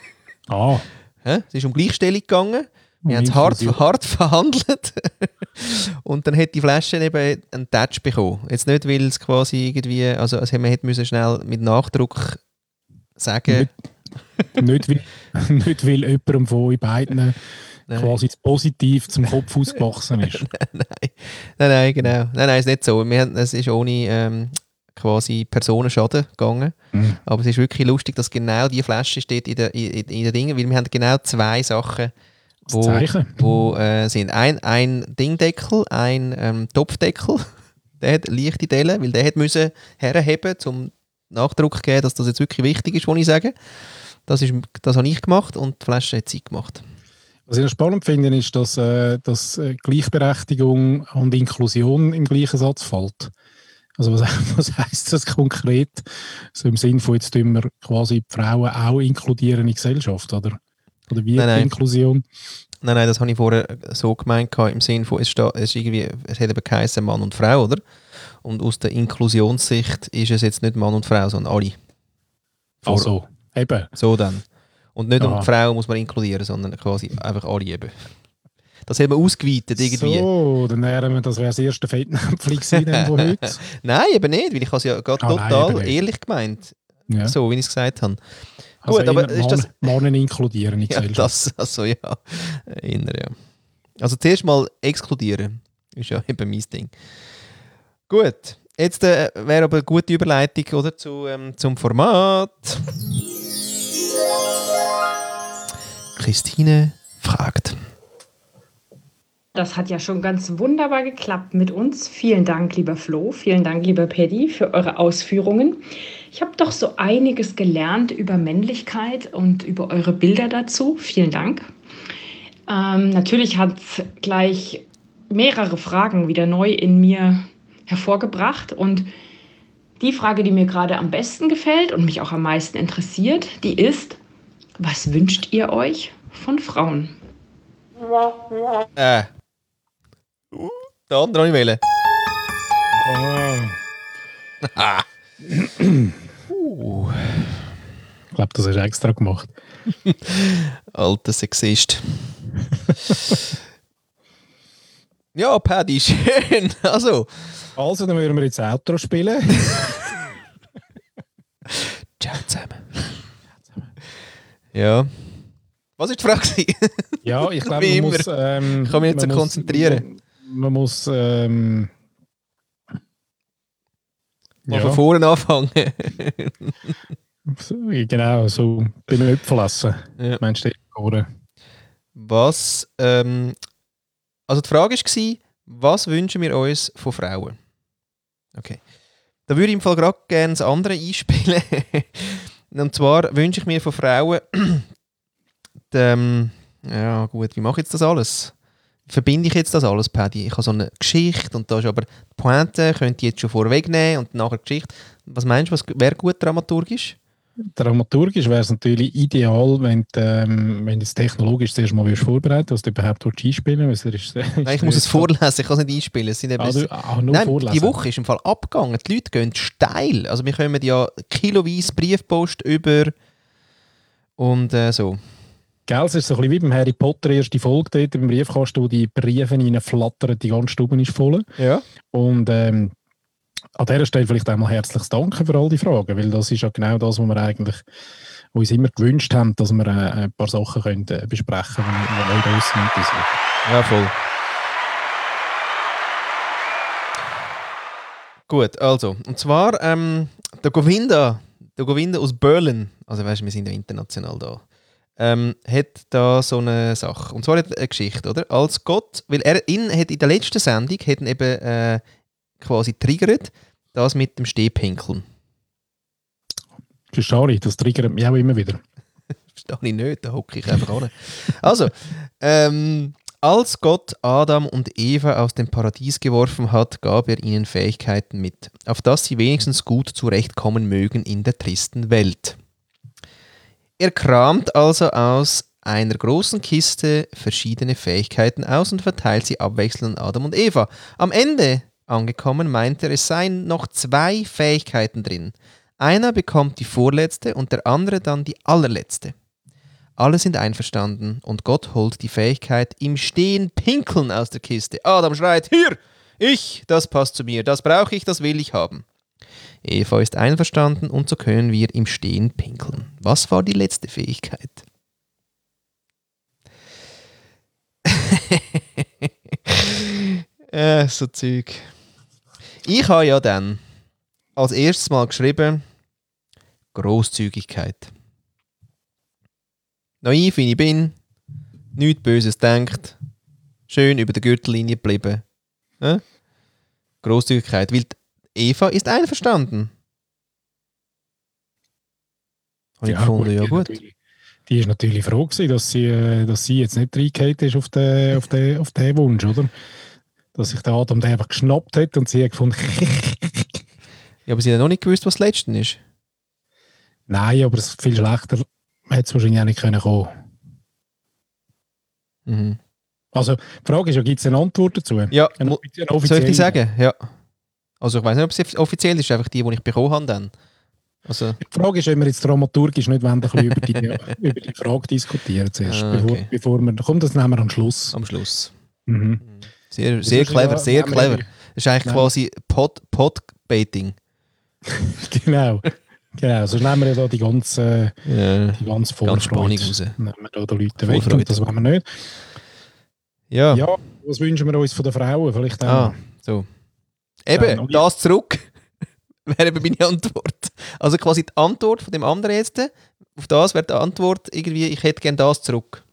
Es ist um Gleichstellung gegangen. Wir haben es hart verhandelt. Und dann hat die Flasche eben einen Touch bekommen. Jetzt nicht, weil es quasi irgendwie, also man hätte schnell mit Nachdruck sagen. Nicht weil jemandem von euch beiden quasi positiv zum Kopf ausgewachsen ist. Nein, genau. Nein, ist nicht so. Es ist ohne quasi Personenschaden gegangen. Aber es ist wirklich lustig, dass genau die Flasche steht in den Dingen, weil wir haben genau zwei Sachen, wo sind. Ein Dingdeckel, ein Topfdeckel, der hat leichte Dellen, weil der hat müssen herheben, zum Nachdruck zu geben, dass das jetzt wirklich wichtig ist, was ich sage. Das habe ich gemacht und die Flasche hat sie gemacht. Was ich noch spannend finde, ist, dass Gleichberechtigung und Inklusion im gleichen Satz fällt. Also was heisst das konkret? So im Sinn von, jetzt tun wir quasi die Frauen auch inkludieren in die Gesellschaft, oder? Oder wie Nein. Inklusion? Nein, das habe ich vorher so gemeint, im Sinn von, es hat eben geheißen Mann und Frau, oder? Und aus der Inklusionssicht ist es jetzt nicht Mann und Frau, sondern alle. Also, eben. So dann. Und nicht um die Frau muss man inkludieren, sondern quasi einfach alle eben. Das haben wir ausgeweitet irgendwie. So, dann wären wir, das wäre das erste Fettnäpfchen gewesen von heute. Nein, eben nicht, weil ich habe es ja gerade total ehrlich gemeint. Ja. So, wie ich es gesagt habe. Also gut, aber ist das... Mannen inkludieren in die ja, Gesellschaft. Ja. Also zuerst mal exkludieren. Ist ja eben mein Ding. Gut, jetzt wäre aber eine gute Überleitung, oder, zum Format. Christine fragt. Das hat ja schon ganz wunderbar geklappt mit uns. Vielen Dank, lieber Flo. Vielen Dank, lieber Paddy, für eure Ausführungen. Ich habe doch so einiges gelernt über Männlichkeit und über eure Bilder dazu. Vielen Dank. Natürlich hat es gleich mehrere Fragen wieder neu in mir hervorgebracht. Und die Frage, die mir gerade am besten gefällt und mich auch am meisten interessiert, die ist: Was wünscht ihr euch von Frauen? Der andere nicht wählen. Ich glaube, das hast du extra gemacht. Alter Sexist. Ja, Paddy, schön. Also, dann würden wir jetzt Outro spielen. ciao zusammen. Ja. Was war die Frage? Ja, ich glaube, Wie man immer. muss... Ich kann mich nicht so konzentrieren. Man muss... Mal ja, von vorne anfangen. genau, so beim Äpfelessen. Ja. Meinst du, oder? Was, also die Frage war, was wünschen wir uns von Frauen? Okay. Da würde ich im Fall gerade gerne das andere einspielen. Und zwar wünsche ich mir von Frauen, ja gut, wie mache ich jetzt das alles? Wie verbinde ich jetzt das alles, Paddy? Ich habe so eine Geschichte und da ist aber die Pointe, könnte ich jetzt schon vorwegnehmen und nachher die Geschichte. Was meinst du, was wäre gut dramaturgisch? Dramaturgisch wäre es natürlich ideal, wenn du es technologisch zuerst mal vorbereiten würdest, dass du überhaupt einspielen willst. Nein, ich muss es vorlesen, ich kann es nicht einspielen. Es sind eben nur Nein, vorlesen. die Woche ist im Fall abgegangen. Die Leute gehen steil. Also wir kommen ja kiloweise Briefpost über und so. Gell, es ist so ein bisschen wie beim Harry Potter, erste Folge dort im Briefkasten, wo die Briefe reinflattern, die ganze Stube ist voll. Ja. Und an dieser Stelle vielleicht einmal herzliches Danke für all die Fragen, weil das ist ja genau das, was wir eigentlich uns immer gewünscht haben, dass wir ein paar Sachen können, besprechen können, die Leute draussen interessieren. Ja, voll. Gut, also, und zwar der Govinda aus Berlin, also weißt du, wir sind ja international da, hat da so eine Sache. Und zwar hat er eine Geschichte, oder? Als Gott, weil ihn hat in der letzten Sendung hat ihn eben quasi triggert, das mit dem Stehpinkeln. Verstehe ich, das triggert mich auch immer wieder. Verstehe ich nicht, da hocke ich einfach an. Also, als Gott Adam und Eva aus dem Paradies geworfen hat, gab er ihnen Fähigkeiten mit, auf dass sie wenigstens gut zurechtkommen mögen in der tristen Welt. Er kramt also aus einer großen Kiste verschiedene Fähigkeiten aus und verteilt sie abwechselnd an Adam und Eva. Am Ende angekommen meinte er, es seien noch 2 Fähigkeiten drin. Einer bekommt die vorletzte und der andere dann die allerletzte. Alle sind einverstanden und Gott holt die Fähigkeit im Stehen pinkeln aus der Kiste. Adam schreit, hier, das passt zu mir, das brauche ich, das will ich haben. Eva ist einverstanden und so können wir im Stehen pinkeln. Was war die letzte Fähigkeit? So Zeug. Ich habe ja dann als erstes Mal geschrieben, Grosszügigkeit. Naiv wie ich bin, nichts Böses denkt, schön über der Gürtellinie geblieben. Grosszügigkeit, weil Eva ist einverstanden. Habe ich gefunden, ja gut. Die ist natürlich froh gewesen, dass sie jetzt nicht reingehauen ist auf den Wunsch, oder? Dass sich der Adam den einfach geschnappt hat und sie hat gefunden... Ja, aber sie hat noch nicht gewusst, was das Letzte ist. Nein, aber es viel schlechter hätte es wahrscheinlich auch nicht kommen können. Mhm. Also, die Frage ist ja, gibt es eine Antwort dazu? Ja, eine soll ich die sagen? Ja. Also ich weiß nicht, ob sie offiziell ist, einfach die ich bekommen habe dann. Also. Die Frage ist, ob wir jetzt dramaturgisch nicht wollen, über die Frage diskutieren zuerst, okay. bevor wir... Komm, das nehmen wir am Schluss. Am Schluss. Mhm. Sehr, sehr clever, sehr clever. Das ist eigentlich quasi Pot-Baiting. Genau. Sonst nehmen wir ja da die ganze Vorfreude raus. Nehmen wir da die Leute weg und das wollen wir nicht. Ja, was wünschen wir uns von den Frauen? Vielleicht auch. So. Eben, das zurück wäre eben meine Antwort. Also quasi die Antwort von dem anderen jetzt, auf das wäre die Antwort irgendwie, ich hätte gerne das zurück.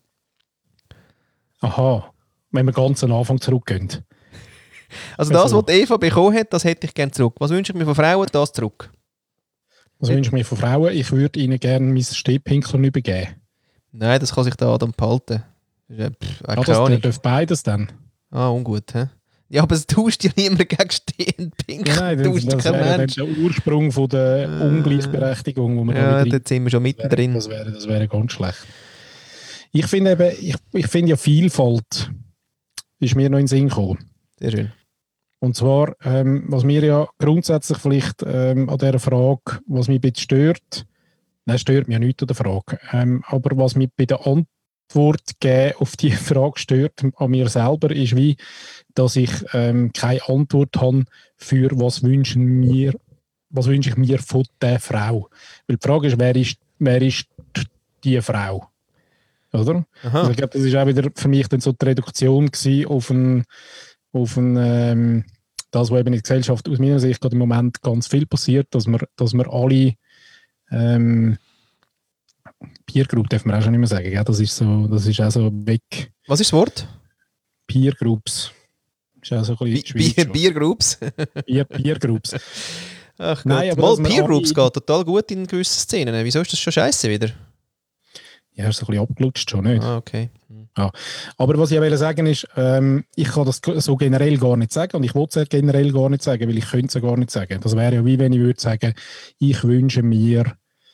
Aha, wenn wir ganz am Anfang zurückgehen. Also das, was Eva bekommen hat, das hätte ich gerne zurück. Was wünsche ich mir von Frauen? Das zurück. Was wünsche ich mir von Frauen? Ich würde ihnen gerne mein Stehpinkler übergeben. Nein, das kann sich der Adam behalten. Der darf beides dann. Ah, ungut, hä? Ja, aber es tauscht ja niemand gegen Stehen pinkeln. Ja, nein, das wäre der Ursprung von der Ungleichberechtigung. Wo wir da sind wir schon mittendrin. Das wäre ganz schlecht. Ich finde eben, ich finde ja Vielfalt ist mir noch in den Sinn gekommen. Sehr schön. Und zwar, was mir ja grundsätzlich vielleicht an dieser Frage, was mich ein bisschen stört, nein, stört mich ja nicht an der Frage, aber was mich bei der Antwort geben auf die Frage stört an mir selber, ist wie, dass ich keine Antwort habe für was wünsche ich mir von der Frau. Weil die Frage ist, wer ist die Frau? Oder? Also ich glaube, das ist auch wieder für mich dann so die Reduktion gewesen auf das, was eben in der Gesellschaft aus meiner Sicht gerade im Moment ganz viel passiert, dass wir alle Peer Group darf man auch schon nicht mehr sagen, gell? Das ist auch so weg. Was ist das Wort? Peer Groups. Ist auch so ein bisschen Peer Groups? Peer Groups. Ach Gott. Nein, aber Mal, Peer Groups geht total gut in gewissen Szenen. Wieso ist das schon scheiße wieder? Ja, ist so ein bisschen abgelutscht schon, nicht? Ah, okay. Ja. Aber was ich wollte sagen ist, ich kann das so generell gar nicht sagen und ich will es ja generell gar nicht sagen, weil ich könnte es ja gar nicht sagen. Das wäre ja wie wenn ich würde sagen, ich wünsche mir,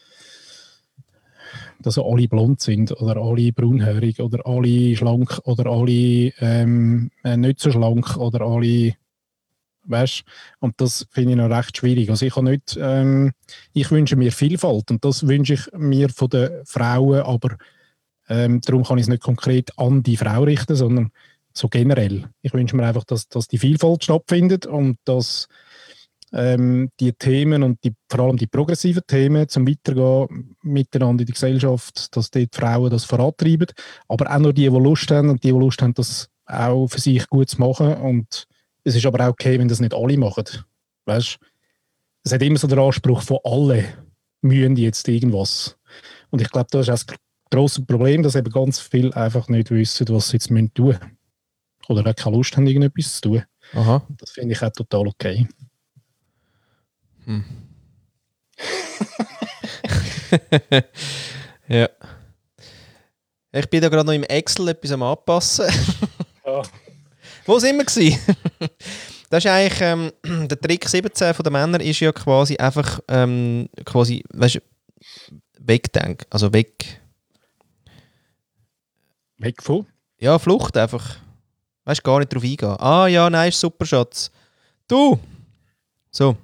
dass alle blond sind oder alle braunhaarig oder alle schlank oder alle nicht so schlank oder alle, weißt, und das finde ich noch recht schwierig. Also ich wünsche mir Vielfalt und das wünsche ich mir von den Frauen, aber darum kann ich es nicht konkret an die Frau richten, sondern so generell. Ich wünsche mir einfach, dass die Vielfalt stattfindet und dass die Themen und vor allem die progressiven Themen zum Weitergehen miteinander in der Gesellschaft, dass dort die Frauen das vorantreiben, aber auch nur die Lust haben und die Lust haben, das auch für sich gut zu machen. Und es ist aber auch okay, wenn das nicht alle machen. Weißt? Es hat immer so den Anspruch von alle mühen jetzt irgendwas. Und ich glaube, das ist auch das grosse Problem, dass eben ganz viele einfach nicht wissen, was sie jetzt tun müssen. Oder auch keine Lust haben, irgendetwas zu tun. Aha. Das finde ich auch total okay. Ja. Ich bin da gerade noch im Excel etwas am Anpassen. Ja. Wo sind wir gewesen? Das ist eigentlich der Trick 17 von den Männern ist ja quasi einfach weißt, wegdenken, also weg. Weg von? Ja, Flucht einfach. Weißt gar nicht drauf eingehen. Ah ja, nein, ist super, Schatz. Du! So.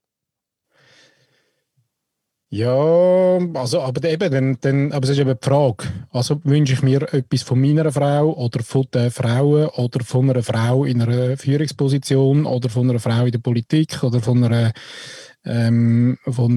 Ja, also, aber eben, aber es ist eben die Frage. Also wünsche ich mir etwas von meiner Frau oder von den Frauen oder von einer Frau in einer Führungsposition oder von einer Frau in der Politik oder von einem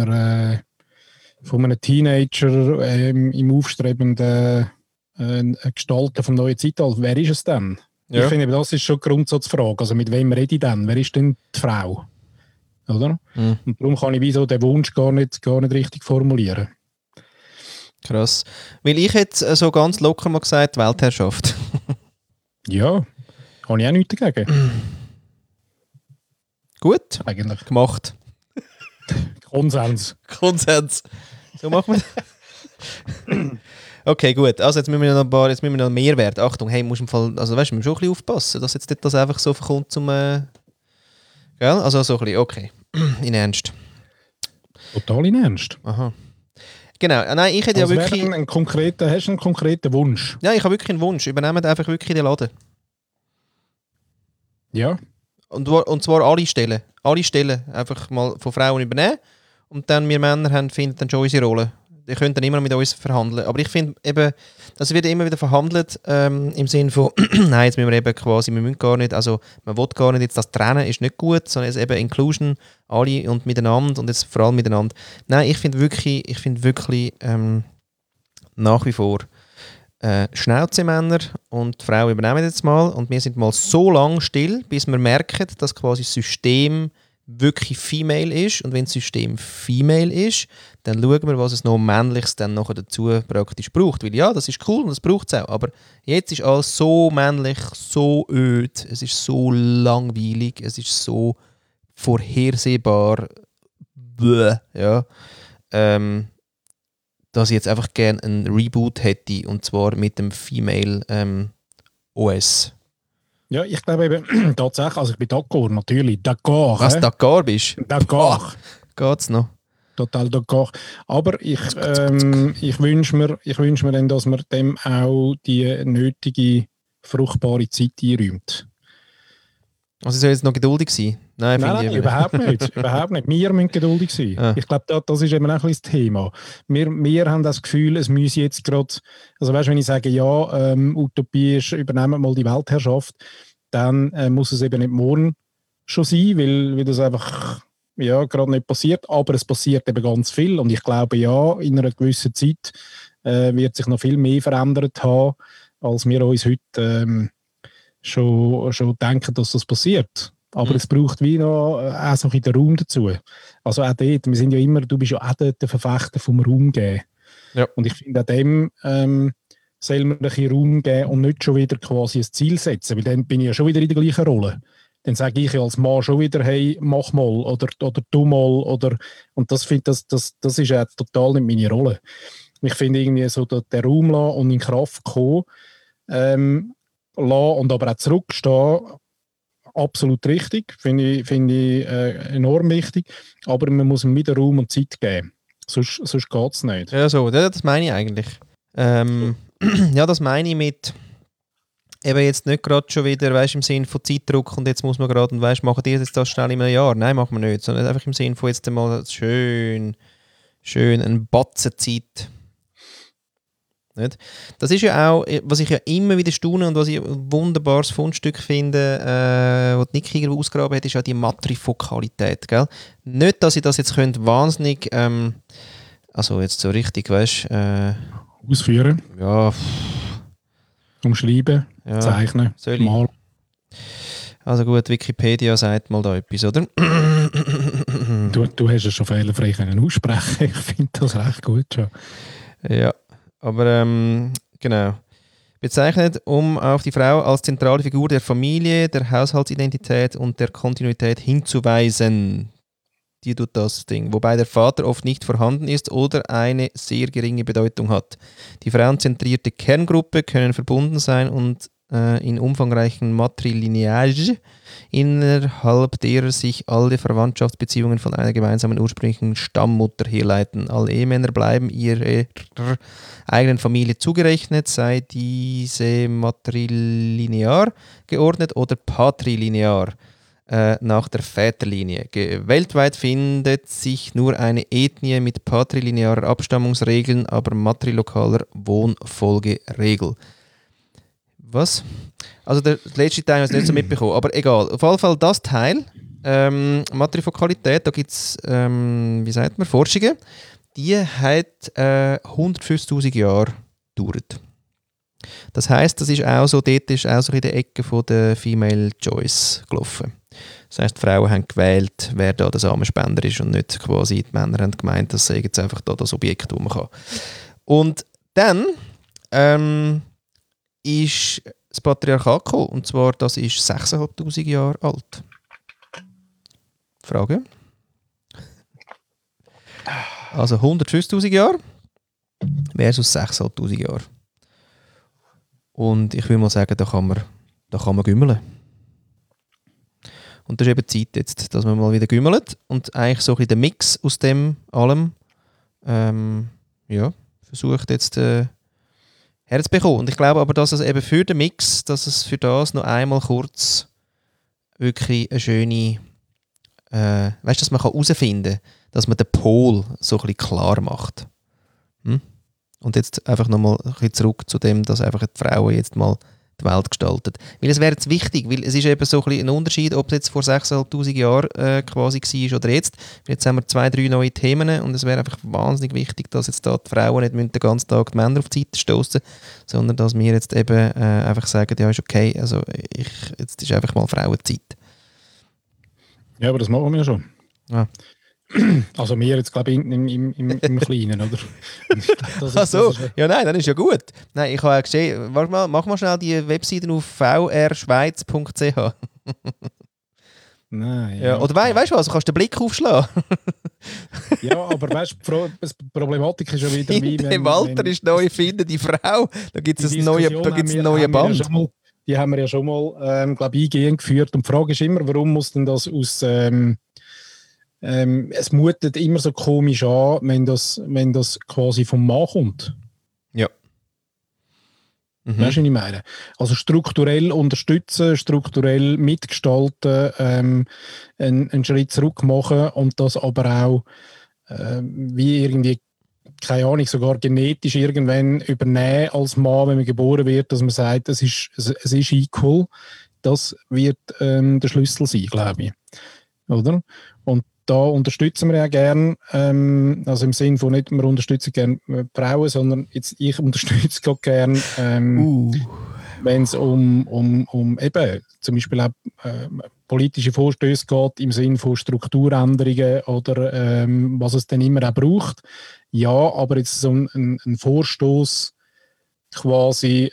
Teenager im aufstrebenden Gestalten vom neuen Zeitalter. Wer ist es denn? Ja. Ich finde, das ist schon die Grundsatzfrage. Also mit wem rede ich denn? Wer ist denn die Frau? Oder? Mhm. Und darum kann ich wie so den Wunsch gar nicht richtig formulieren. Krass. Weil ich hätte so ganz locker mal gesagt, Weltherrschaft. Ja, habe ich auch nichts dagegen. Gut, eigentlich. Gemacht. Konsens. So machen wir. Okay, gut. Also jetzt müssen wir noch Mehrwert. Achtung, hey, musst im Fall, also weißt du, wir müssen schon ein bisschen aufpassen, dass jetzt nicht das einfach so verkommt zum... Gell? Also so ein bisschen, okay. In Ernst. Total in Ernst. Aha. Genau, nein, ich hätte also ja wirklich... Hast du einen konkreten Wunsch? Ja, ich habe wirklich einen Wunsch. Übernehmt einfach wirklich den Laden. Ja. Und zwar alle Stellen. Alle Stellen einfach mal von Frauen übernehmen. Und dann wir Männer finden dann schon unsere Rolle. Die können dann immer mit uns verhandeln. Aber ich finde eben, das wird immer wieder verhandelt im Sinne von, nein, jetzt müssen wir eben quasi, wir müssen gar nicht, also man will gar nicht jetzt das Trennen ist nicht gut, sondern es eben Inclusion, alle und miteinander und jetzt vor allem miteinander. Nein, ich finde wirklich nach wie vor Schnauze-Männer und Frauen übernehmen jetzt mal und wir sind mal so lange still, bis wir merken, dass quasi das System wirklich female ist und wenn das System female ist, dann schauen wir, was es noch männliches dann nachher dazu praktisch braucht. Weil ja, das ist cool und das braucht es auch, aber jetzt ist alles so männlich, so öd, es ist so langweilig, es ist so vorhersehbar, ja, dass ich jetzt einfach gerne einen Reboot hätte und zwar mit dem Female OS. Ja, ich glaube eben tatsächlich, also ich bin d'accord, natürlich, d'accord. Was, d'accord bist? D'accord. Geht's noch? Total d'accord. Aber ich wünsche mir dann, dass man dem auch die nötige fruchtbare Zeit einräumt. Also soll jetzt noch geduldig sein? Nein, Nein, überhaupt nicht. Überhaupt nicht. Wir müssen geduldig sein. Ah. Ich glaube, das ist eben auch ein bisschen das Thema. Wir haben das Gefühl, es müsse jetzt gerade, also weißt du, wenn ich sage, ja, Utopie ist, übernehmen mal die Weltherrschaft, dann muss es eben nicht morgen schon sein, weil das einfach ja, gerade nicht passiert. Aber es passiert eben ganz viel. Und ich glaube, ja, in einer gewissen Zeit wird sich noch viel mehr verändert haben, als wir uns heute schon denken, dass das passiert. Aber es braucht wie noch auch so ein bisschen den Raum dazu. Also auch dort, wir sind ja immer, du bist ja auch dort der Verfechter vom Raum geben. Ja. Und ich finde, auch dem soll man ein bisschen Raum geben und nicht schon wieder quasi ein Ziel setzen, weil dann bin ich ja schon wieder in der gleichen Rolle. Dann sage ich ja als Mann schon wieder, hey, mach mal oder tu mal. Und das ist ja total nicht meine Rolle. Ich finde irgendwie so den Raum lassen und in Kraft kommen, lassen und aber auch zurückstehen, absolut richtig, finde ich enorm wichtig, aber man muss ihm wieder Raum und Zeit geben, sonst geht es nicht. Ja, so, das meine ich eigentlich. Ja, das meine ich mit eben jetzt nicht gerade schon wieder, weißt im Sinn von Zeitdruck und jetzt muss man gerade, und weißt, machen die jetzt das schnell in einem Jahr? Nein, machen wir nicht, sondern einfach im Sinn von jetzt einmal schön einen Batzen Zeit. Nicht? Das ist ja auch, was ich ja immer wieder staune und was ich ein wunderbares Fundstück finde, was Nick irgendwo ausgraben hat, ist ja die Matrifokalität. Gell? Nicht, dass ich das jetzt wahnsinnig, also jetzt so richtig, weißt Ausführen, ja, umschreiben, ja, zeichnen, malen. Also gut, Wikipedia sagt mal da etwas, oder? Du hast es schon fehlerfrei aussprechen. Ich finde das recht gut schon. Ja. Aber genau. Bezeichnet, um auf die Frau als zentrale Figur der Familie, der Haushaltsidentität und der Kontinuität hinzuweisen. Die tut das Ding. Wobei der Vater oft nicht vorhanden ist oder eine sehr geringe Bedeutung hat. Die frauenzentrierte Kerngruppe können verbunden sein und in umfangreichen Matrilineage, innerhalb derer sich alle Verwandtschaftsbeziehungen von einer gemeinsamen ursprünglichen Stammmutter herleiten. Alle Ehemänner bleiben ihrer eigenen Familie zugerechnet, sei diese matrilinear geordnet oder patrilinear nach der Väterlinie. Weltweit findet sich nur eine Ethnie mit patrilinearer Abstammungsregeln, aber matrilokaler Wohnfolgeregel. Was? Also der letzte Teil habe ich nicht so mitbekommen, aber egal. Auf jeden Fall das Teil, Matrifokalität, da gibt es, wie sagt man, Forschungen, die hat 150'000 Jahre gedauert. Das heisst, das ist auch so, dort ist auch so in der Ecke von der Female Choice gelaufen. Das heisst, die Frauen haben gewählt, wer da der Samenspender ist und nicht quasi die Männer haben gemeint, das sei jetzt einfach da das Objekt, das man kann. Und dann ist das Patriarchat gekommen, und zwar, das ist 6'500 Jahre alt. Frage? Also 150'000 Jahre versus 6'500 Jahre. Und ich will mal sagen, da kann man gümmeln. Und das ist eben Zeit jetzt, dass man mal wieder gümmelt und eigentlich so ein bisschen den Mix aus dem allem versucht jetzt herzubekommen. Und ich glaube aber, dass es eben für den Mix, dass es für das noch einmal kurz wirklich eine schöne, dass man herausfinden kann, dass man den Pol so ein bisschen klar macht. Und jetzt einfach nochmal ein bisschen zurück zu dem, dass einfach die Frauen jetzt mal die Welt gestaltet. Weil es wäre jetzt wichtig, weil es ist eben so ein bisschen ein Unterschied, ob es jetzt vor 6'500 Jahren quasi war oder jetzt. Jetzt haben wir 2, 3 neue Themen und es wäre einfach wahnsinnig wichtig, dass jetzt da die Frauen nicht den ganzen Tag die Männer auf die Seite stoßen, sondern dass wir jetzt eben einfach sagen, ja, ist okay, also jetzt ist einfach mal Frauenzeit. Ja, aber das machen wir ja schon. Ah. Also wir jetzt, glaube ich, im Kleinen, oder? Ach so, ja nein, dann ist ja gut. Nein, ich habe ja gesehen, warte mal, mach mal schnell die Webseite auf vrschweiz.ch. Nein. Ja, oder weißt du was, du kannst den Blick aufschlagen. Ja, aber weißt du, die Problematik ist ja wieder... In dem Alter ist neu «Finde die Frau». Da gibt es einen neuen Band. Die haben wir ja schon mal, glaube ich, eingehend geführt. Und die Frage ist immer, warum muss denn das aus... es mutet immer so komisch an, wenn das quasi vom Mann kommt. Ja. Weißt du, was ich meine? Also strukturell unterstützen, strukturell mitgestalten, einen Schritt zurück machen und das aber auch wie irgendwie, keine Ahnung, sogar genetisch irgendwann übernehmen als Mann, wenn man geboren wird, dass man sagt, es ist equal. Das wird der Schlüssel sein, glaube ich. Oder? Und da unterstützen wir ja gerne, also im Sinne von nicht, wir unterstützen gerne Frauen, sondern jetzt, ich unterstütze gerade gerne, wenn es um eben zum Beispiel auch politische Vorstöße geht, im Sinne von Strukturänderungen oder was es dann immer auch braucht. Ja, aber jetzt so ein Vorstoß quasi,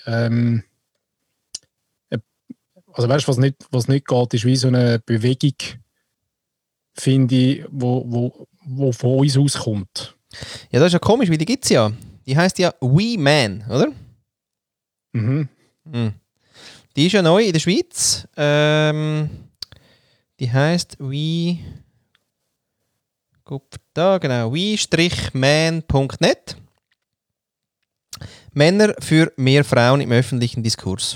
also weißt du, was nicht geht, ist wie so eine Bewegung, finde ich, wo von uns auskommt. Ja, das ist ja komisch, weil die gibt es ja. Die heisst ja We Man, oder? Mhm. Die ist ja neu in der Schweiz. Die heisst We... Da, genau. we-man.net. Männer für mehr Frauen im öffentlichen Diskurs.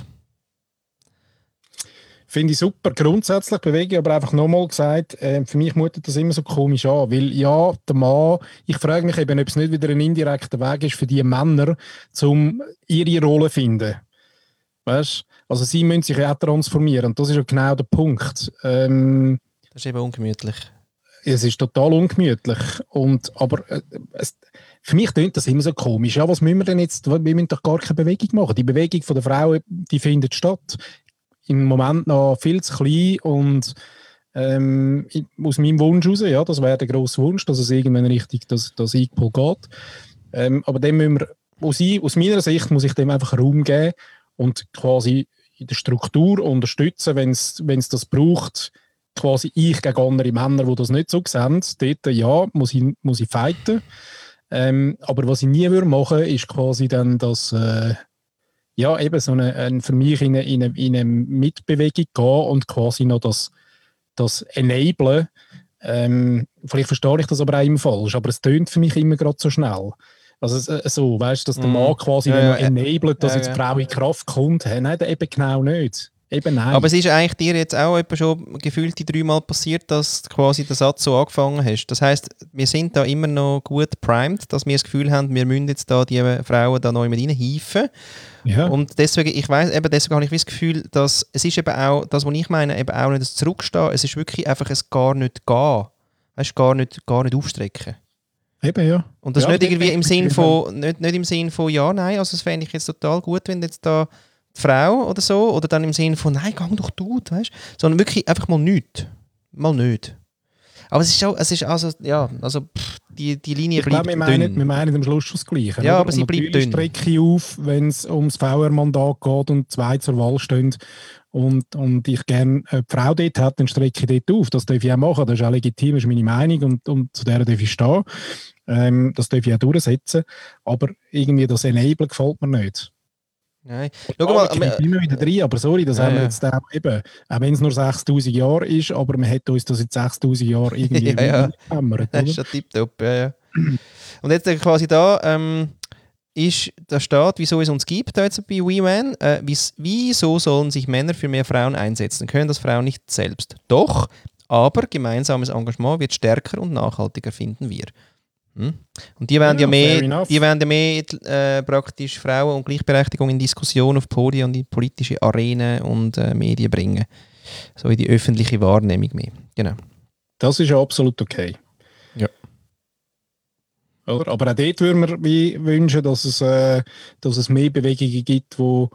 Finde ich super. Grundsätzlich bewege ich aber einfach nochmal gesagt, für mich mutet das immer so komisch an, weil ja, der Mann, ich frage mich eben, ob es nicht wieder ein indirekter Weg ist für die Männer, um ihre Rolle zu finden. Weißt? Also sie müssen sich ja auch transformieren und das ist ja genau der Punkt. Das ist eben ungemütlich. Es ist total ungemütlich. Aber für mich klingt das immer so komisch. Ja, was müssen wir denn jetzt? Wir müssen doch gar keine Bewegung machen. Die Bewegung der Frauen, die findet statt. Im Moment noch viel zu klein und aus meinem Wunsch heraus, ja, das wäre der grosse Wunsch, dass es irgendwann richtig das Equal geht. Aber dem müssen wir, aus meiner Sicht muss ich dem einfach Raum geben und quasi in der Struktur unterstützen, wenn es das braucht, quasi ich gegen andere Männer, die das nicht so sehen. Dort, ja, muss ich fighten. Aber was ich nie machen würde, ist quasi dann das... ja, eben so für mich in eine Mitbewegung gehen und quasi noch das Enablen. Vielleicht verstehe ich das aber auch immer falsch, aber es tönt für mich immer gerade so schnell. Also so, weißt du, dass der Mann quasi enablet, dass jetzt die Frau in Kraft kommt. Hey, nein, eben genau nicht. Eben nein. Aber es ist eigentlich dir jetzt auch schon gefühlt die 3 Mal passiert, dass du quasi den Satz so angefangen hast. Das heisst, wir sind da immer noch gut primed, dass wir das Gefühl haben, wir müssen jetzt da die Frauen da neu mit reinhieven. Ja. Und deswegen, deswegen habe ich das Gefühl, dass es ist eben auch, das, was ich meine, eben auch nicht das Zurückstehen, es ist wirklich einfach ein gar nicht gehen. Weißt, gar nicht aufstrecken. Eben, ja. Und das ist nicht irgendwie im Sinn von, nicht im Sinn von, ja, nein, also das fände ich jetzt total gut, wenn jetzt da die Frau oder so, oder dann im Sinn von, nein, gang doch du, weißt du, sondern wirklich einfach mal nichts. Mal nicht. Aber es ist also, ja, also die Linie bleibt dünn. Wir meinen am Schluss schon das Gleiche. Ja, oder? aber sie bleibt dünn. Strecke ich auf, wenn es ums VR-Mandat geht und 2 zur Wahl stehen und ich gerne eine Frau dort hätte, dann strecke ich dort auf. Das darf ich auch machen, das ist auch legitim, das ist meine Meinung und zu der darf ich stehen. Das darf ich auch durchsetzen. Aber irgendwie das Enablen gefällt mir nicht. Nein. Schau mal, immer wieder rein, aber sorry, das haben wir jetzt auch eben, auch wenn es nur 6'000 Jahre ist, aber man hat uns das jetzt 6'000 Jahre irgendwie gehammert. Das ist schon tipptopp, ja. Und jetzt quasi da ist der Staat, wieso es uns gibt, da jetzt bei WeMan, wieso sollen sich Männer für mehr Frauen einsetzen? Können das Frauen nicht selbst? Doch, aber gemeinsames Engagement wird stärker und nachhaltiger, finden wir. Und die wollen ja mehr praktisch Frauen und Gleichberechtigung in Diskussion auf Podien und in politische Arenen und Medien bringen. So in die öffentliche Wahrnehmung mehr. Genau. Das ist ja absolut okay. Ja. Oder? Aber auch dort würden wir wünschen, dass es mehr Bewegungen gibt, wo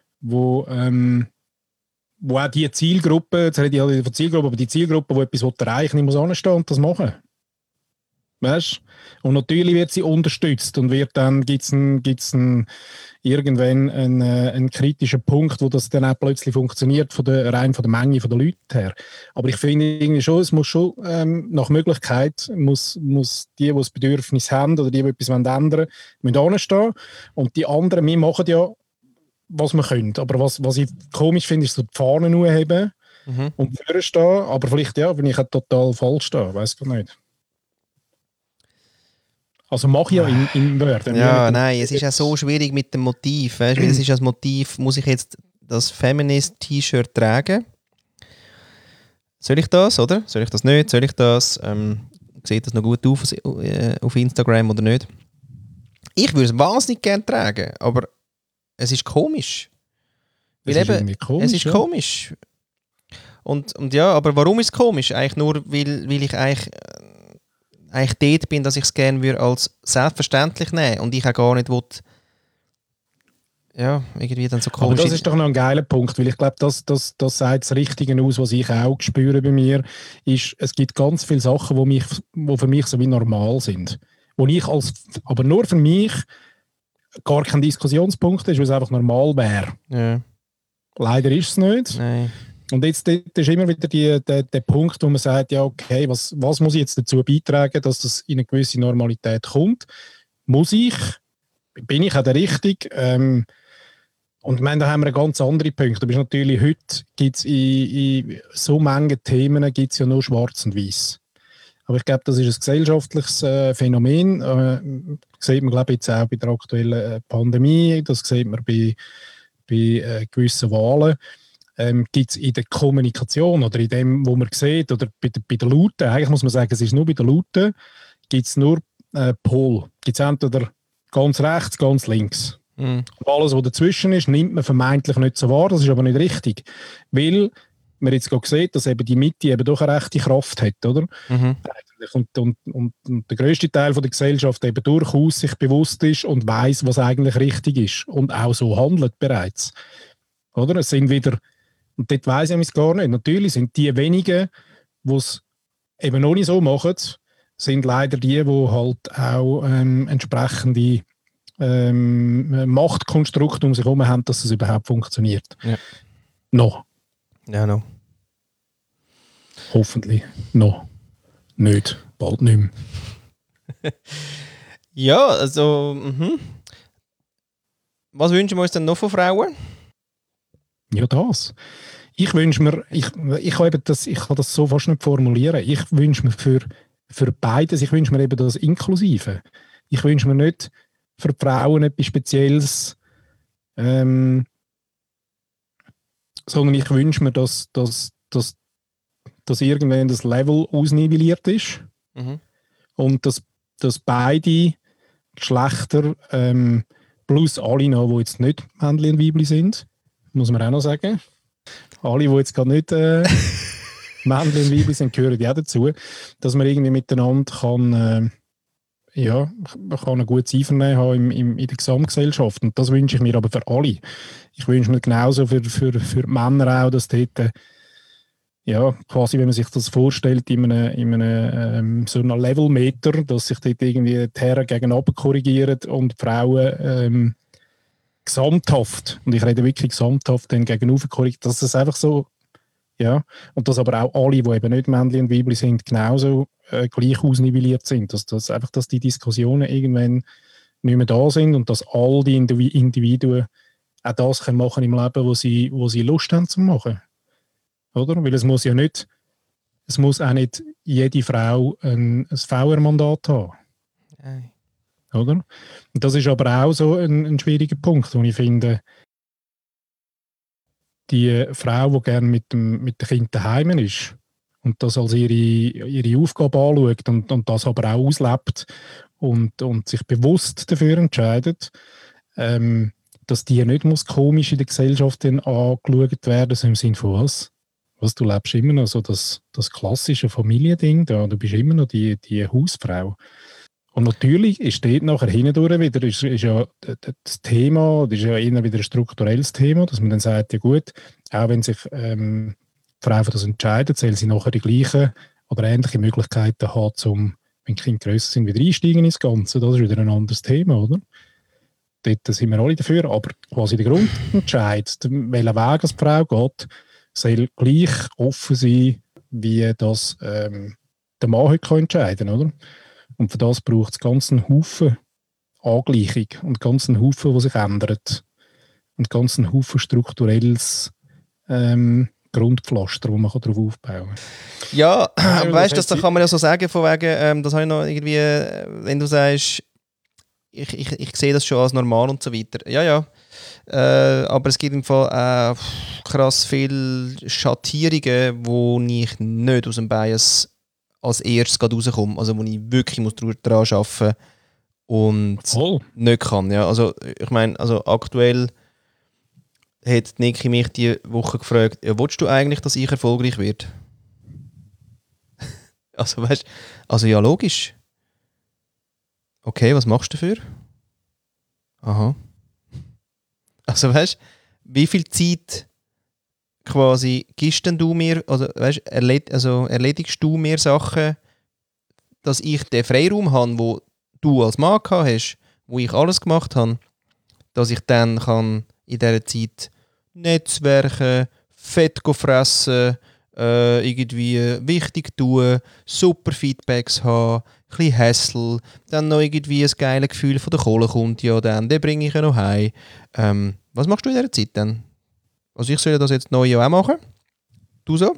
auch die Zielgruppe, jetzt rede ich halt von Zielgruppe, aber die Zielgruppe, die etwas erreichen will, muss anstehen und das machen. Weißt? Und natürlich wird sie unterstützt und gibt's irgendwann einen kritischen Punkt, wo das dann auch plötzlich funktioniert, rein von der Menge der Leute her. Aber ich finde irgendwie schon, es muss schon nach Möglichkeit, muss die das Bedürfnis haben oder die etwas ändern wollen, müssen anstehen. Und die anderen, wir machen ja, was wir können. Aber was ich komisch finde, ist so die Fahnen hochheben und vorne stehen. Aber vielleicht, ja, wenn ich total falsch stehe, weiss ich nicht. Also mache ich ja in Word. Ja, nein, es ist ja so schwierig mit dem Motiv. Weißt? Weil es ist das Motiv, muss ich jetzt das Feminist-T-Shirt tragen? Soll ich das, oder? Soll ich das nicht? Soll ich das? Sieht das noch gut auf Instagram oder nicht? Ich würde es wahnsinnig gerne tragen, aber es ist komisch. Weil Es ist irgendwie komisch, es ist ja. komisch. Und ja, aber warum ist es komisch? Eigentlich nur, weil ich eigentlich dort bin, dass ich es gerne würde als selbstverständlich nehmen und ich auch gar nicht will, ja, irgendwie dann so Aber komisch. das ist doch noch ein geiler Punkt, weil ich glaube, das sagt das Richtige aus, was ich auch spüre bei mir, ist, es gibt ganz viele Sachen, wo für mich so wie normal sind. Wo ich aber nur für mich gar kein Diskussionspunkt ist, weil es einfach normal wäre. Ja, Leider ist es nicht. nein. Und jetzt dort ist immer wieder der Punkt, wo man sagt, ja okay, was muss ich jetzt dazu beitragen, dass das in eine gewisse Normalität kommt? Bin ich auch der Richtige? Und ich meine, da haben wir ganz andere Punkte. Aber natürlich, heute gibt es in so manchen Themen gibt's ja nur schwarz und weiß. Aber ich glaube, das ist ein gesellschaftliches Phänomen. Das sieht man, glaube ich, jetzt auch bei der aktuellen Pandemie. Das sieht man bei gewissen Wahlen. Gibt es in der Kommunikation oder in dem, wo man sieht, oder bei der Lauten, eigentlich muss man sagen, es ist nur bei der Lauten, gibt es nur Pol. Gibt es entweder ganz rechts, ganz links. Und alles, was dazwischen ist, nimmt man vermeintlich nicht so wahr. Das ist aber nicht richtig. Weil man jetzt gerade sieht, dass eben die Mitte eben doch eine rechte Kraft hat, oder? Und der grösste Teil von der Gesellschaft eben durchaus sich bewusst ist und weiß, was eigentlich richtig ist. Und auch so handelt bereits. Oder? Es sind wieder, und dort weiss ich es gar nicht, natürlich sind die wenigen, die es eben noch nicht so machen, sind leider die halt auch entsprechende Machtkonstrukte um sich herum haben, dass es überhaupt funktioniert. Ja. Noch. Ja, no. Hoffentlich noch. Nicht. Bald nicht mehr. Ja, also, Was wünschen wir uns denn noch von Frauen? Ja, das. Ich wünsche mir, ich kann das so fast nicht formulieren. Ich wünsche mir für beides, ich wünsche mir eben das Inklusive. Ich wünsche mir nicht für die Frauen etwas Spezielles, sondern ich wünsche mir, dass irgendwann das Level ausnivelliert ist und dass beide Geschlechter plus alle noch, die jetzt nicht Männchen und Weibchen sind, muss man auch noch sagen. Alle, die jetzt gerade nicht Männchen und Weibchen sind, gehören ja auch dazu, dass man irgendwie miteinander kann ein gutes Einvernehmen haben in der Gesamtgesellschaft. Und das wünsche ich mir aber für alle. Ich wünsche mir genauso für die Männer auch, dass dort, quasi, wenn man sich das vorstellt, in einem so einem Levelmeter, dass sich dort irgendwie die Herren gegeneinander korrigieren und die Frauen gesamthaft, und ich rede wirklich gesamthaft, dann gegenüber korrigieren, dass das einfach so, ja, und dass aber auch alle, die eben nicht Männchen und Weibchen sind, genauso gleich ausnivelliert sind, dass die Diskussionen irgendwann nicht mehr da sind und dass all die Individuen auch das können machen im Leben, wo sie Lust haben zu machen. Oder? Weil es muss auch nicht jede Frau ein VR-Mandat haben. Nein. Oder? Und das ist aber auch so ein schwieriger Punkt, wo ich finde, die Frau, die gerne mit dem Kind daheim ist und das als ihre Aufgabe anschaut und das aber auch auslebt und sich bewusst dafür entscheidet, dass die nicht muss komisch in der Gesellschaft dann angeschaut werden, so im Sinne von was du lebst immer noch so das klassische Familiending da, du bist immer noch die Hausfrau. Und natürlich ist dort nachher hindurch wieder ist ja das Thema, das ist ja eher wieder ein strukturelles Thema, dass man dann sagt, ja gut, auch wenn sich die Frau für das entscheidet, soll sie nachher die gleichen oder ähnliche Möglichkeiten haben, wenn die Kinder grösser sind, wieder einsteigen ins Ganze. Das ist wieder ein anderes Thema, oder? Dort sind wir alle dafür, aber quasi der Grundentscheid, welchen Weg die Frau geht, soll gleich offen sein, wie das der Mann heute entscheiden kann, oder? Und für das braucht es ganz einen Haufen Angleichung und ganz einen Haufen, was sich ändert. Und ganz einen Haufen strukturelles Grundpflaster, wo man darauf aufbauen kann. Ja, Ja, weißt du, das das kann man ja so sagen, von wegen, das habe ich noch irgendwie, wenn du sagst, ich sehe das schon als normal und so weiter. Ja. Aber es gibt im Fall krass viele Schattierungen, wo ich nicht aus dem Bias als erstes rauskomme. Also wo ich wirklich daran arbeiten muss und Voll. nicht kann. Ja. Also ich meine, also aktuell hat Niki mich diese Woche gefragt, ja, willst du eigentlich, dass ich erfolgreich werde? Also weißt, also ja, logisch. Okay, was machst du dafür? Aha. Also weißt, wie viel Zeit quasi gibst denn du mir, also weißt, erledigst du mir Sachen, dass ich den Freiraum habe, wo du als Mann gehabt hast, wo ich alles gemacht habe, dass ich dann kann in dieser Zeit Netzwerken, Fett fressen, irgendwie wichtig tun, super Feedbacks haben, ein bisschen Hassel, dann noch irgendwie ein geiles Gefühl von der Kohle kommt ja dann, den bringe ich ja noch heim. Was machst du in dieser Zeit dann? Also ich soll das jetzt neu auch machen. Du so?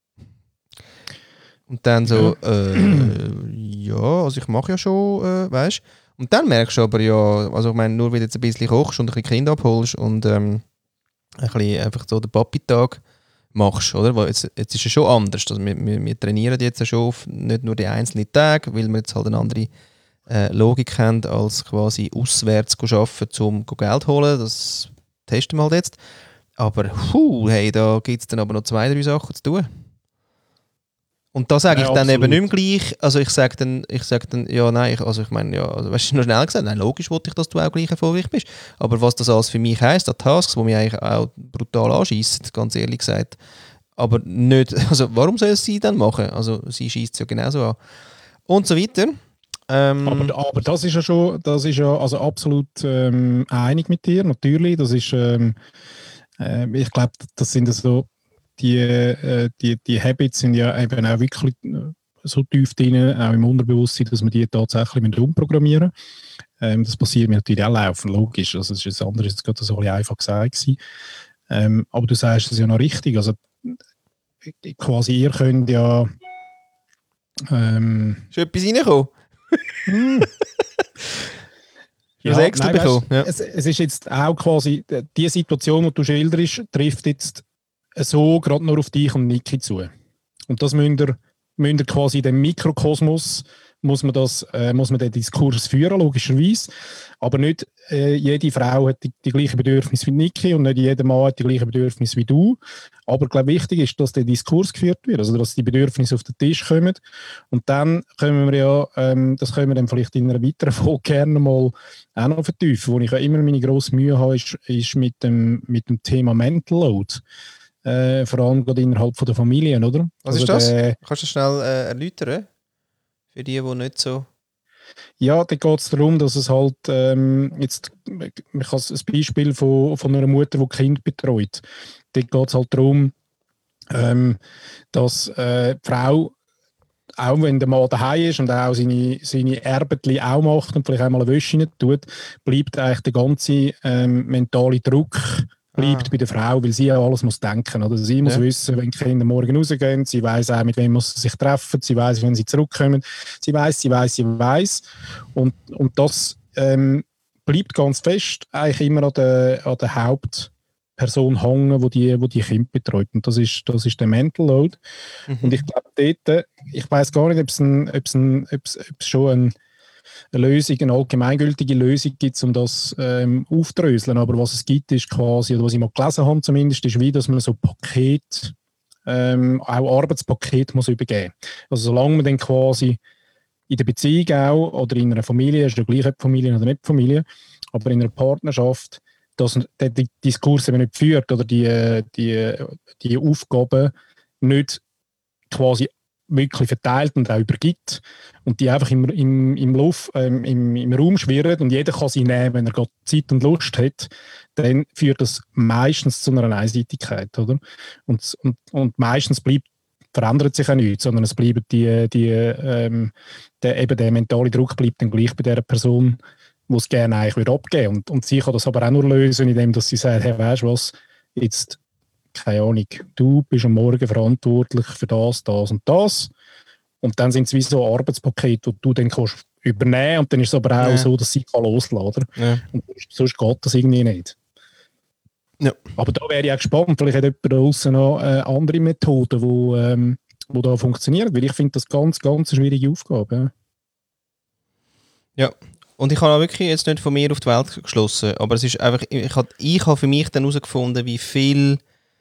Und dann so, ja, also ich mache ja schon, weißt du. Und dann merkst du aber ja, also ich meine, nur weil du jetzt ein bisschen kochst und ein bisschen Kinder abholst und ein bisschen einfach so den Papi-Tag machst, oder? Weil jetzt ist es schon anders. Also wir trainieren jetzt ja schon auf nicht nur die einzelnen Tage, weil wir jetzt halt eine andere Logik haben, als quasi auswärts zu arbeiten, um Geld zu holen. Das testen wir halt jetzt. Aber hey, da gibt es dann aber noch 2-3 Sachen zu tun. Und da sage ich dann absolut. eben nicht mehr gleich. Also ich sage dann, ja, nein, ich meine, ja, also, weißt du, nur schnell gesagt, nein, logisch wollte ich, dass du auch gleich erfolgreich bist. Aber was das alles für mich heisst, an Tasks, die mich eigentlich auch brutal anschiessen, ganz ehrlich gesagt. Aber nicht, also warum soll es sie dann machen? Also sie schießt es ja genauso an. Und so weiter. Aber das ist ja schon, also absolut einig mit dir, natürlich. Das ist, ich glaube, das sind so die Habits sind ja eben auch wirklich so tief drin, auch im Unterbewusstsein, dass man die tatsächlich umprogrammieren müssen. Das passiert mir natürlich auch laufend, logisch. Also das ist das andere, jetzt gerade so ein einfach gesagt gewesen. Aber du sagst es ja noch richtig. Also quasi ihr könnt ja ist etwas reingekommen? ja, Was extra nein, bekommen? Ja. es ist jetzt auch quasi, die Situation, die du schilderst, trifft jetzt so gerade nur auf dich und Niki zu. Und das müsst ihr quasi in dem Mikrokosmos, muss man den Diskurs führen, logischerweise. Aber nicht jede Frau hat die gleichen Bedürfnisse wie Niki und nicht jeder Mann hat die gleichen Bedürfnisse wie du. Aber ich glaube, wichtig ist, dass der Diskurs geführt wird, also dass die Bedürfnisse auf den Tisch kommen. Und dann können wir ja, das können wir dann vielleicht in einer weiteren Folge gerne mal auch noch vertiefen. Wo ich ja immer meine grosse Mühe habe, ist mit dem Thema Mental Load. Vor allem gerade innerhalb von der Familien, oder? Was ist das? Kannst du das schnell erläutern? Für die nicht so... Ja, da geht es darum, dass es halt jetzt, ich habe ein Beispiel von einer Mutter, die Kind betreut. Dort geht es halt darum, dass die Frau, auch wenn der Mann daheim ist und auch seine Erbetli auch macht und vielleicht einmal eine Wäsche nicht tut, bleibt eigentlich der ganze mentale Druck bleibt bei der Frau, weil sie ja alles muss denken. Oder? Sie muss wissen, wenn die Kinder morgen rausgehen, sie weiß auch, mit wem muss sie sich treffen, sie weiß, wenn sie zurückkommen, sie weiß. Und das bleibt ganz fest eigentlich immer an der Hauptperson hängen, die Kinder betreut. Und das ist der Mental Load. Und ich glaube, dort, ich weiß gar nicht, ob es schon eine Lösung, eine allgemeingültige Lösung gibt, um das aufzudröseln. Aber was es gibt, ist quasi, oder was ich mal gelesen habe zumindest, ist wie, dass man so Paket, auch Arbeitspaket muss übergeben. Also solange man dann quasi in der Beziehung auch, oder in einer Familie, ist ja gleich ob Familie oder nicht Familie, aber in einer Partnerschaft, dass man den Diskurs eben nicht führt oder die Aufgaben nicht quasi wirklich verteilt und auch übergibt und die einfach im Raum schwirren und jeder kann sie nehmen, wenn er gerade Zeit und Lust hat, dann führt das meistens zu einer Einseitigkeit, oder? Und meistens verändert sich auch nichts, sondern es bleibt der mentale Druck bleibt dann gleich bei der Person, die es gerne eigentlich abgeben würde. Und sie kann das aber auch nur lösen, indem dass sie sagt, hey, weißt du was, jetzt keine Ahnung, du bist am Morgen verantwortlich für das, das und das. Und dann sind es wie so Arbeitspakete, die du dann kannst übernehmen, und dann ist es aber auch so, dass sie kann loslassen, oder? Ja. Und sonst geht das irgendwie nicht. Ja. Aber da wäre ich auch gespannt, vielleicht hat jemand da draussen noch andere Methoden, die da funktionieren, weil ich finde das ganz, ganz eine schwierige Aufgabe. Ja. Und ich habe auch wirklich jetzt nicht von mir auf die Welt geschlossen, aber es ist einfach, ich habe für mich dann herausgefunden, wie viel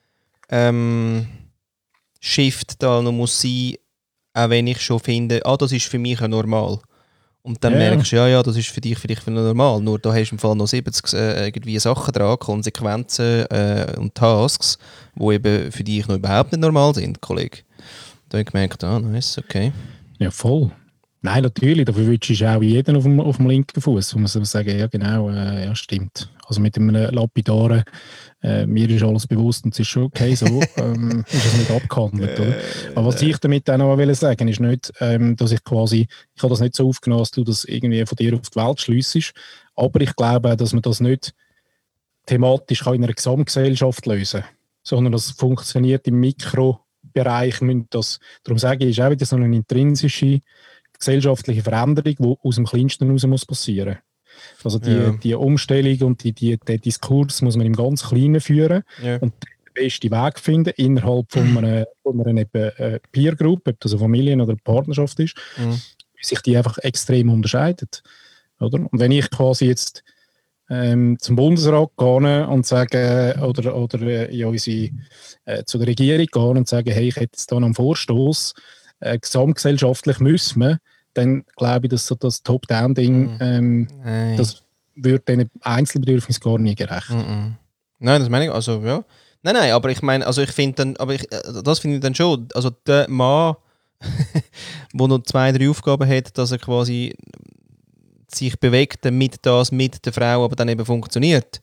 Shift da noch muss sein, auch wenn ich schon finde, das ist für mich ja normal. Und dann merkst du, ja, das ist für dich vielleicht normal, nur da hast du im Fall noch 70 irgendwie Sachen dran, Konsequenzen und Tasks, die eben für dich noch überhaupt nicht normal sind, Kollege. Da habe ich gemerkt, nice, okay. Ja, voll. Nein, natürlich, dafür wünschst du auch jeden auf dem linken Fuß, wo man so sagen, ja genau, ja stimmt. Also mit einem lapidaren, mir ist alles bewusst und es ist schon okay so, ist es nicht abgehandelt, oder? Aber was ich damit auch noch sagen ist nicht, dass ich quasi, ich habe das nicht so aufgenommen, dass du das irgendwie von dir auf die Welt schliessest, aber ich glaube auch, dass man das nicht thematisch in einer Gesamtgesellschaft lösen kann, sondern das funktioniert im Mikrobereich. Darum sage ich, ist auch wieder so eine intrinsische gesellschaftliche Veränderung, die aus dem Kleinsten heraus muss passieren. Also die Umstellung und den Diskurs muss man im ganz Kleinen führen und den besten Weg finden innerhalb von einer Peer Group, ob das eine Familie oder eine Partnerschaft ist, wie sich die einfach extrem unterscheidet. Oder? Und wenn ich quasi jetzt zum Bundesrat gehe und sage, oder zu der Regierung gehe und sage, hey, ich hätte jetzt da noch einen Vorstoß, gesamtgesellschaftlich müssen wir, dann glaube ich, dass so das Top-Down-Ding, das wird diesen Einzelbedürfnissen gar nicht gerecht. Nein, das meine ich, also ja. Nein, aber ich meine, also ich finde dann, das finde ich dann schon, also der Mann, der noch 2, 3 Aufgaben hat, dass er quasi sich bewegt, damit das mit der Frau aber dann eben funktioniert,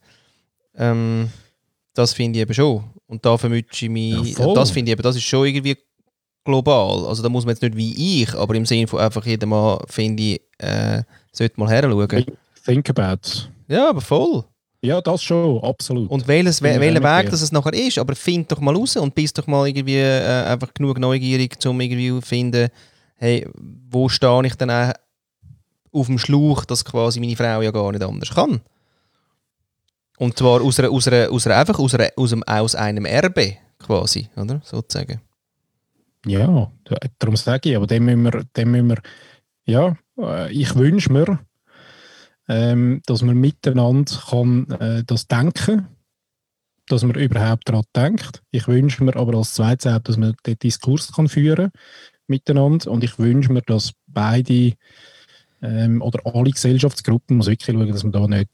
das finde ich eben schon. Und da vermütsche ich mich, das finde ich eben, das ist schon irgendwie global. Also da muss man jetzt nicht wie ich, aber im Sinne von einfach jeder Mal, finde ich, sollte mal heranschauen. Think about. Ja, aber voll. Ja, das schon, absolut. Und welchen Weg das es nachher ist, aber find doch mal raus und bist doch mal irgendwie einfach genug neugierig, um irgendwie zu finden, hey, wo stehe ich dann auch auf dem Schlauch, dass quasi meine Frau ja gar nicht anders kann. Und zwar aus einem Erbe quasi, oder? Sozusagen. Ja, darum sage ich, aber dem müssen wir ja, ich wünsche mir, dass man miteinander kann, das denken, dass man überhaupt daran denkt. Ich wünsche mir aber als zweites auch, dass man den Diskurs kann führen miteinander, und ich wünsche mir, dass beide oder alle Gesellschaftsgruppen, muss wirklich schauen, dass man da nicht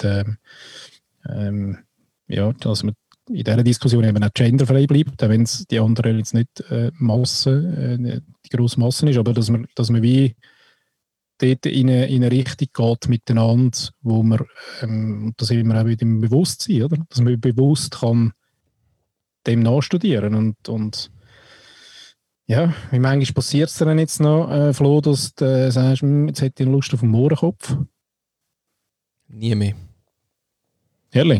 dass man in dieser Diskussion eben auch genderfrei bleibt, auch wenn es die anderen jetzt nicht die grosse Masse ist, aber dass man wie dort in eine Richtung geht miteinander, wo man, da sind wir auch wieder im Bewusstsein, oder? Dass man bewusst kann dem nachstudieren und ja, wie manchmal passiert es dann jetzt noch, Flo, dass du sagst, jetzt hätte ich Lust auf einen Mohrenkopf? Nie mehr. Ehrlich?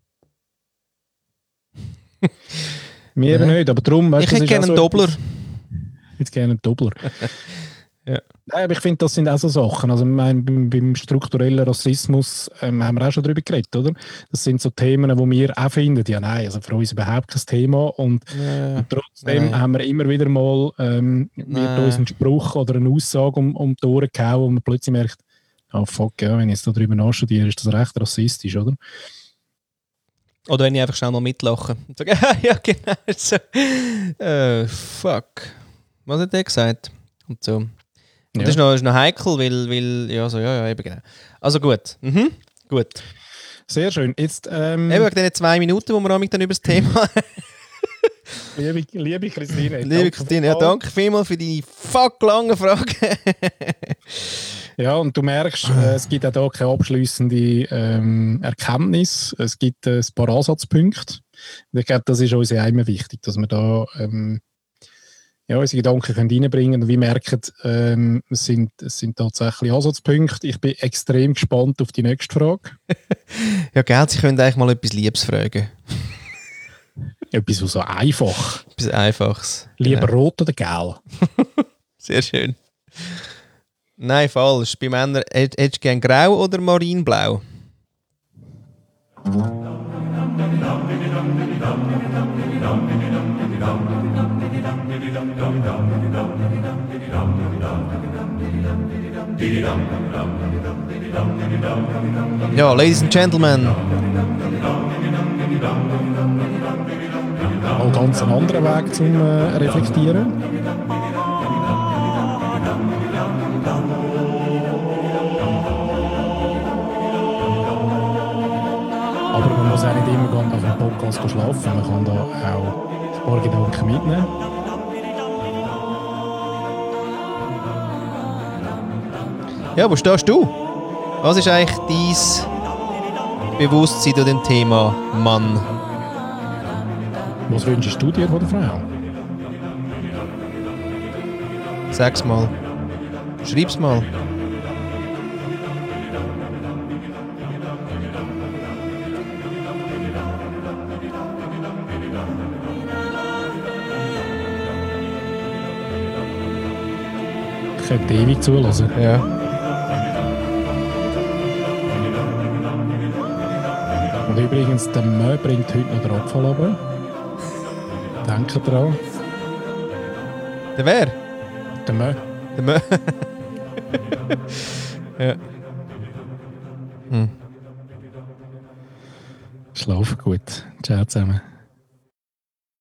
Mir eben nicht, aber darum... Ich hätte gerne einen Doppler. Jetzt gerne einen Doppler. Ja. Nein, aber ich finde, das sind auch so Sachen. Also, ich meine, beim strukturellen Rassismus haben wir auch schon darüber geredet, oder? Das sind so Themen, die wir auch finden, ja nein, also für uns überhaupt kein Thema. Und trotzdem haben wir immer wieder mal wird uns ein Spruch oder eine Aussage um die Ohren gehauen, wo man plötzlich merkt, fuck, ja, wenn ich jetzt darüber nachstudiere, ist das recht rassistisch, oder? Oder wenn ich einfach schnell mal mitlache und sage, ja genau, so, fuck, was hat der gesagt? Und so. Und das ist noch heikel, weil eben genau. Also gut. Gut. Sehr schön. Jetzt, eben wegen diesen 2 Minuten, wo wir dann über das Thema... Liebe Christine. Liebe Christine, ja, danke vielmals für deine fuck lange Frage. Ja, und du merkst, es gibt auch hier keine abschliessende Erkenntnis. Es gibt ein paar Ansatzpunkte. Und ich glaube, das ist uns ja immer wichtig, dass wir da unsere Gedanken reinbringen können. Und wir merken, es sind tatsächlich Ansatzpunkte. Ich bin extrem gespannt auf die nächste Frage. Ja, gell, Sie können eigentlich mal etwas Liebes fragen. Etwas so einfach. Etwas Einfaches. Lieber Genau. rot oder gelb? Sehr schön. Nein, falsch. Bei Männern hättest du gern grau oder marinblau? Ja, Ladies and Gentlemen. Mal ganz einen anderen Weg zum Reflektieren. Aber man muss auch nicht immer nach dem Podcast schlafen. Man kann da auch ein paar Gedanken mitnehmen. Ja, wo stehst du? Was ist eigentlich dein Bewusstsein zu dem Thema Mann? Was wünschst du dir von der Frau? Sag's mal. Schreib's mal. Ich könnte ewig zulassen. Ja. Und übrigens, der Mann bringt heute noch den Abfall runter. Denke dran. Der wer? Der Mann. Der Mö. Ja. Schlafen gut. Ciao zusammen.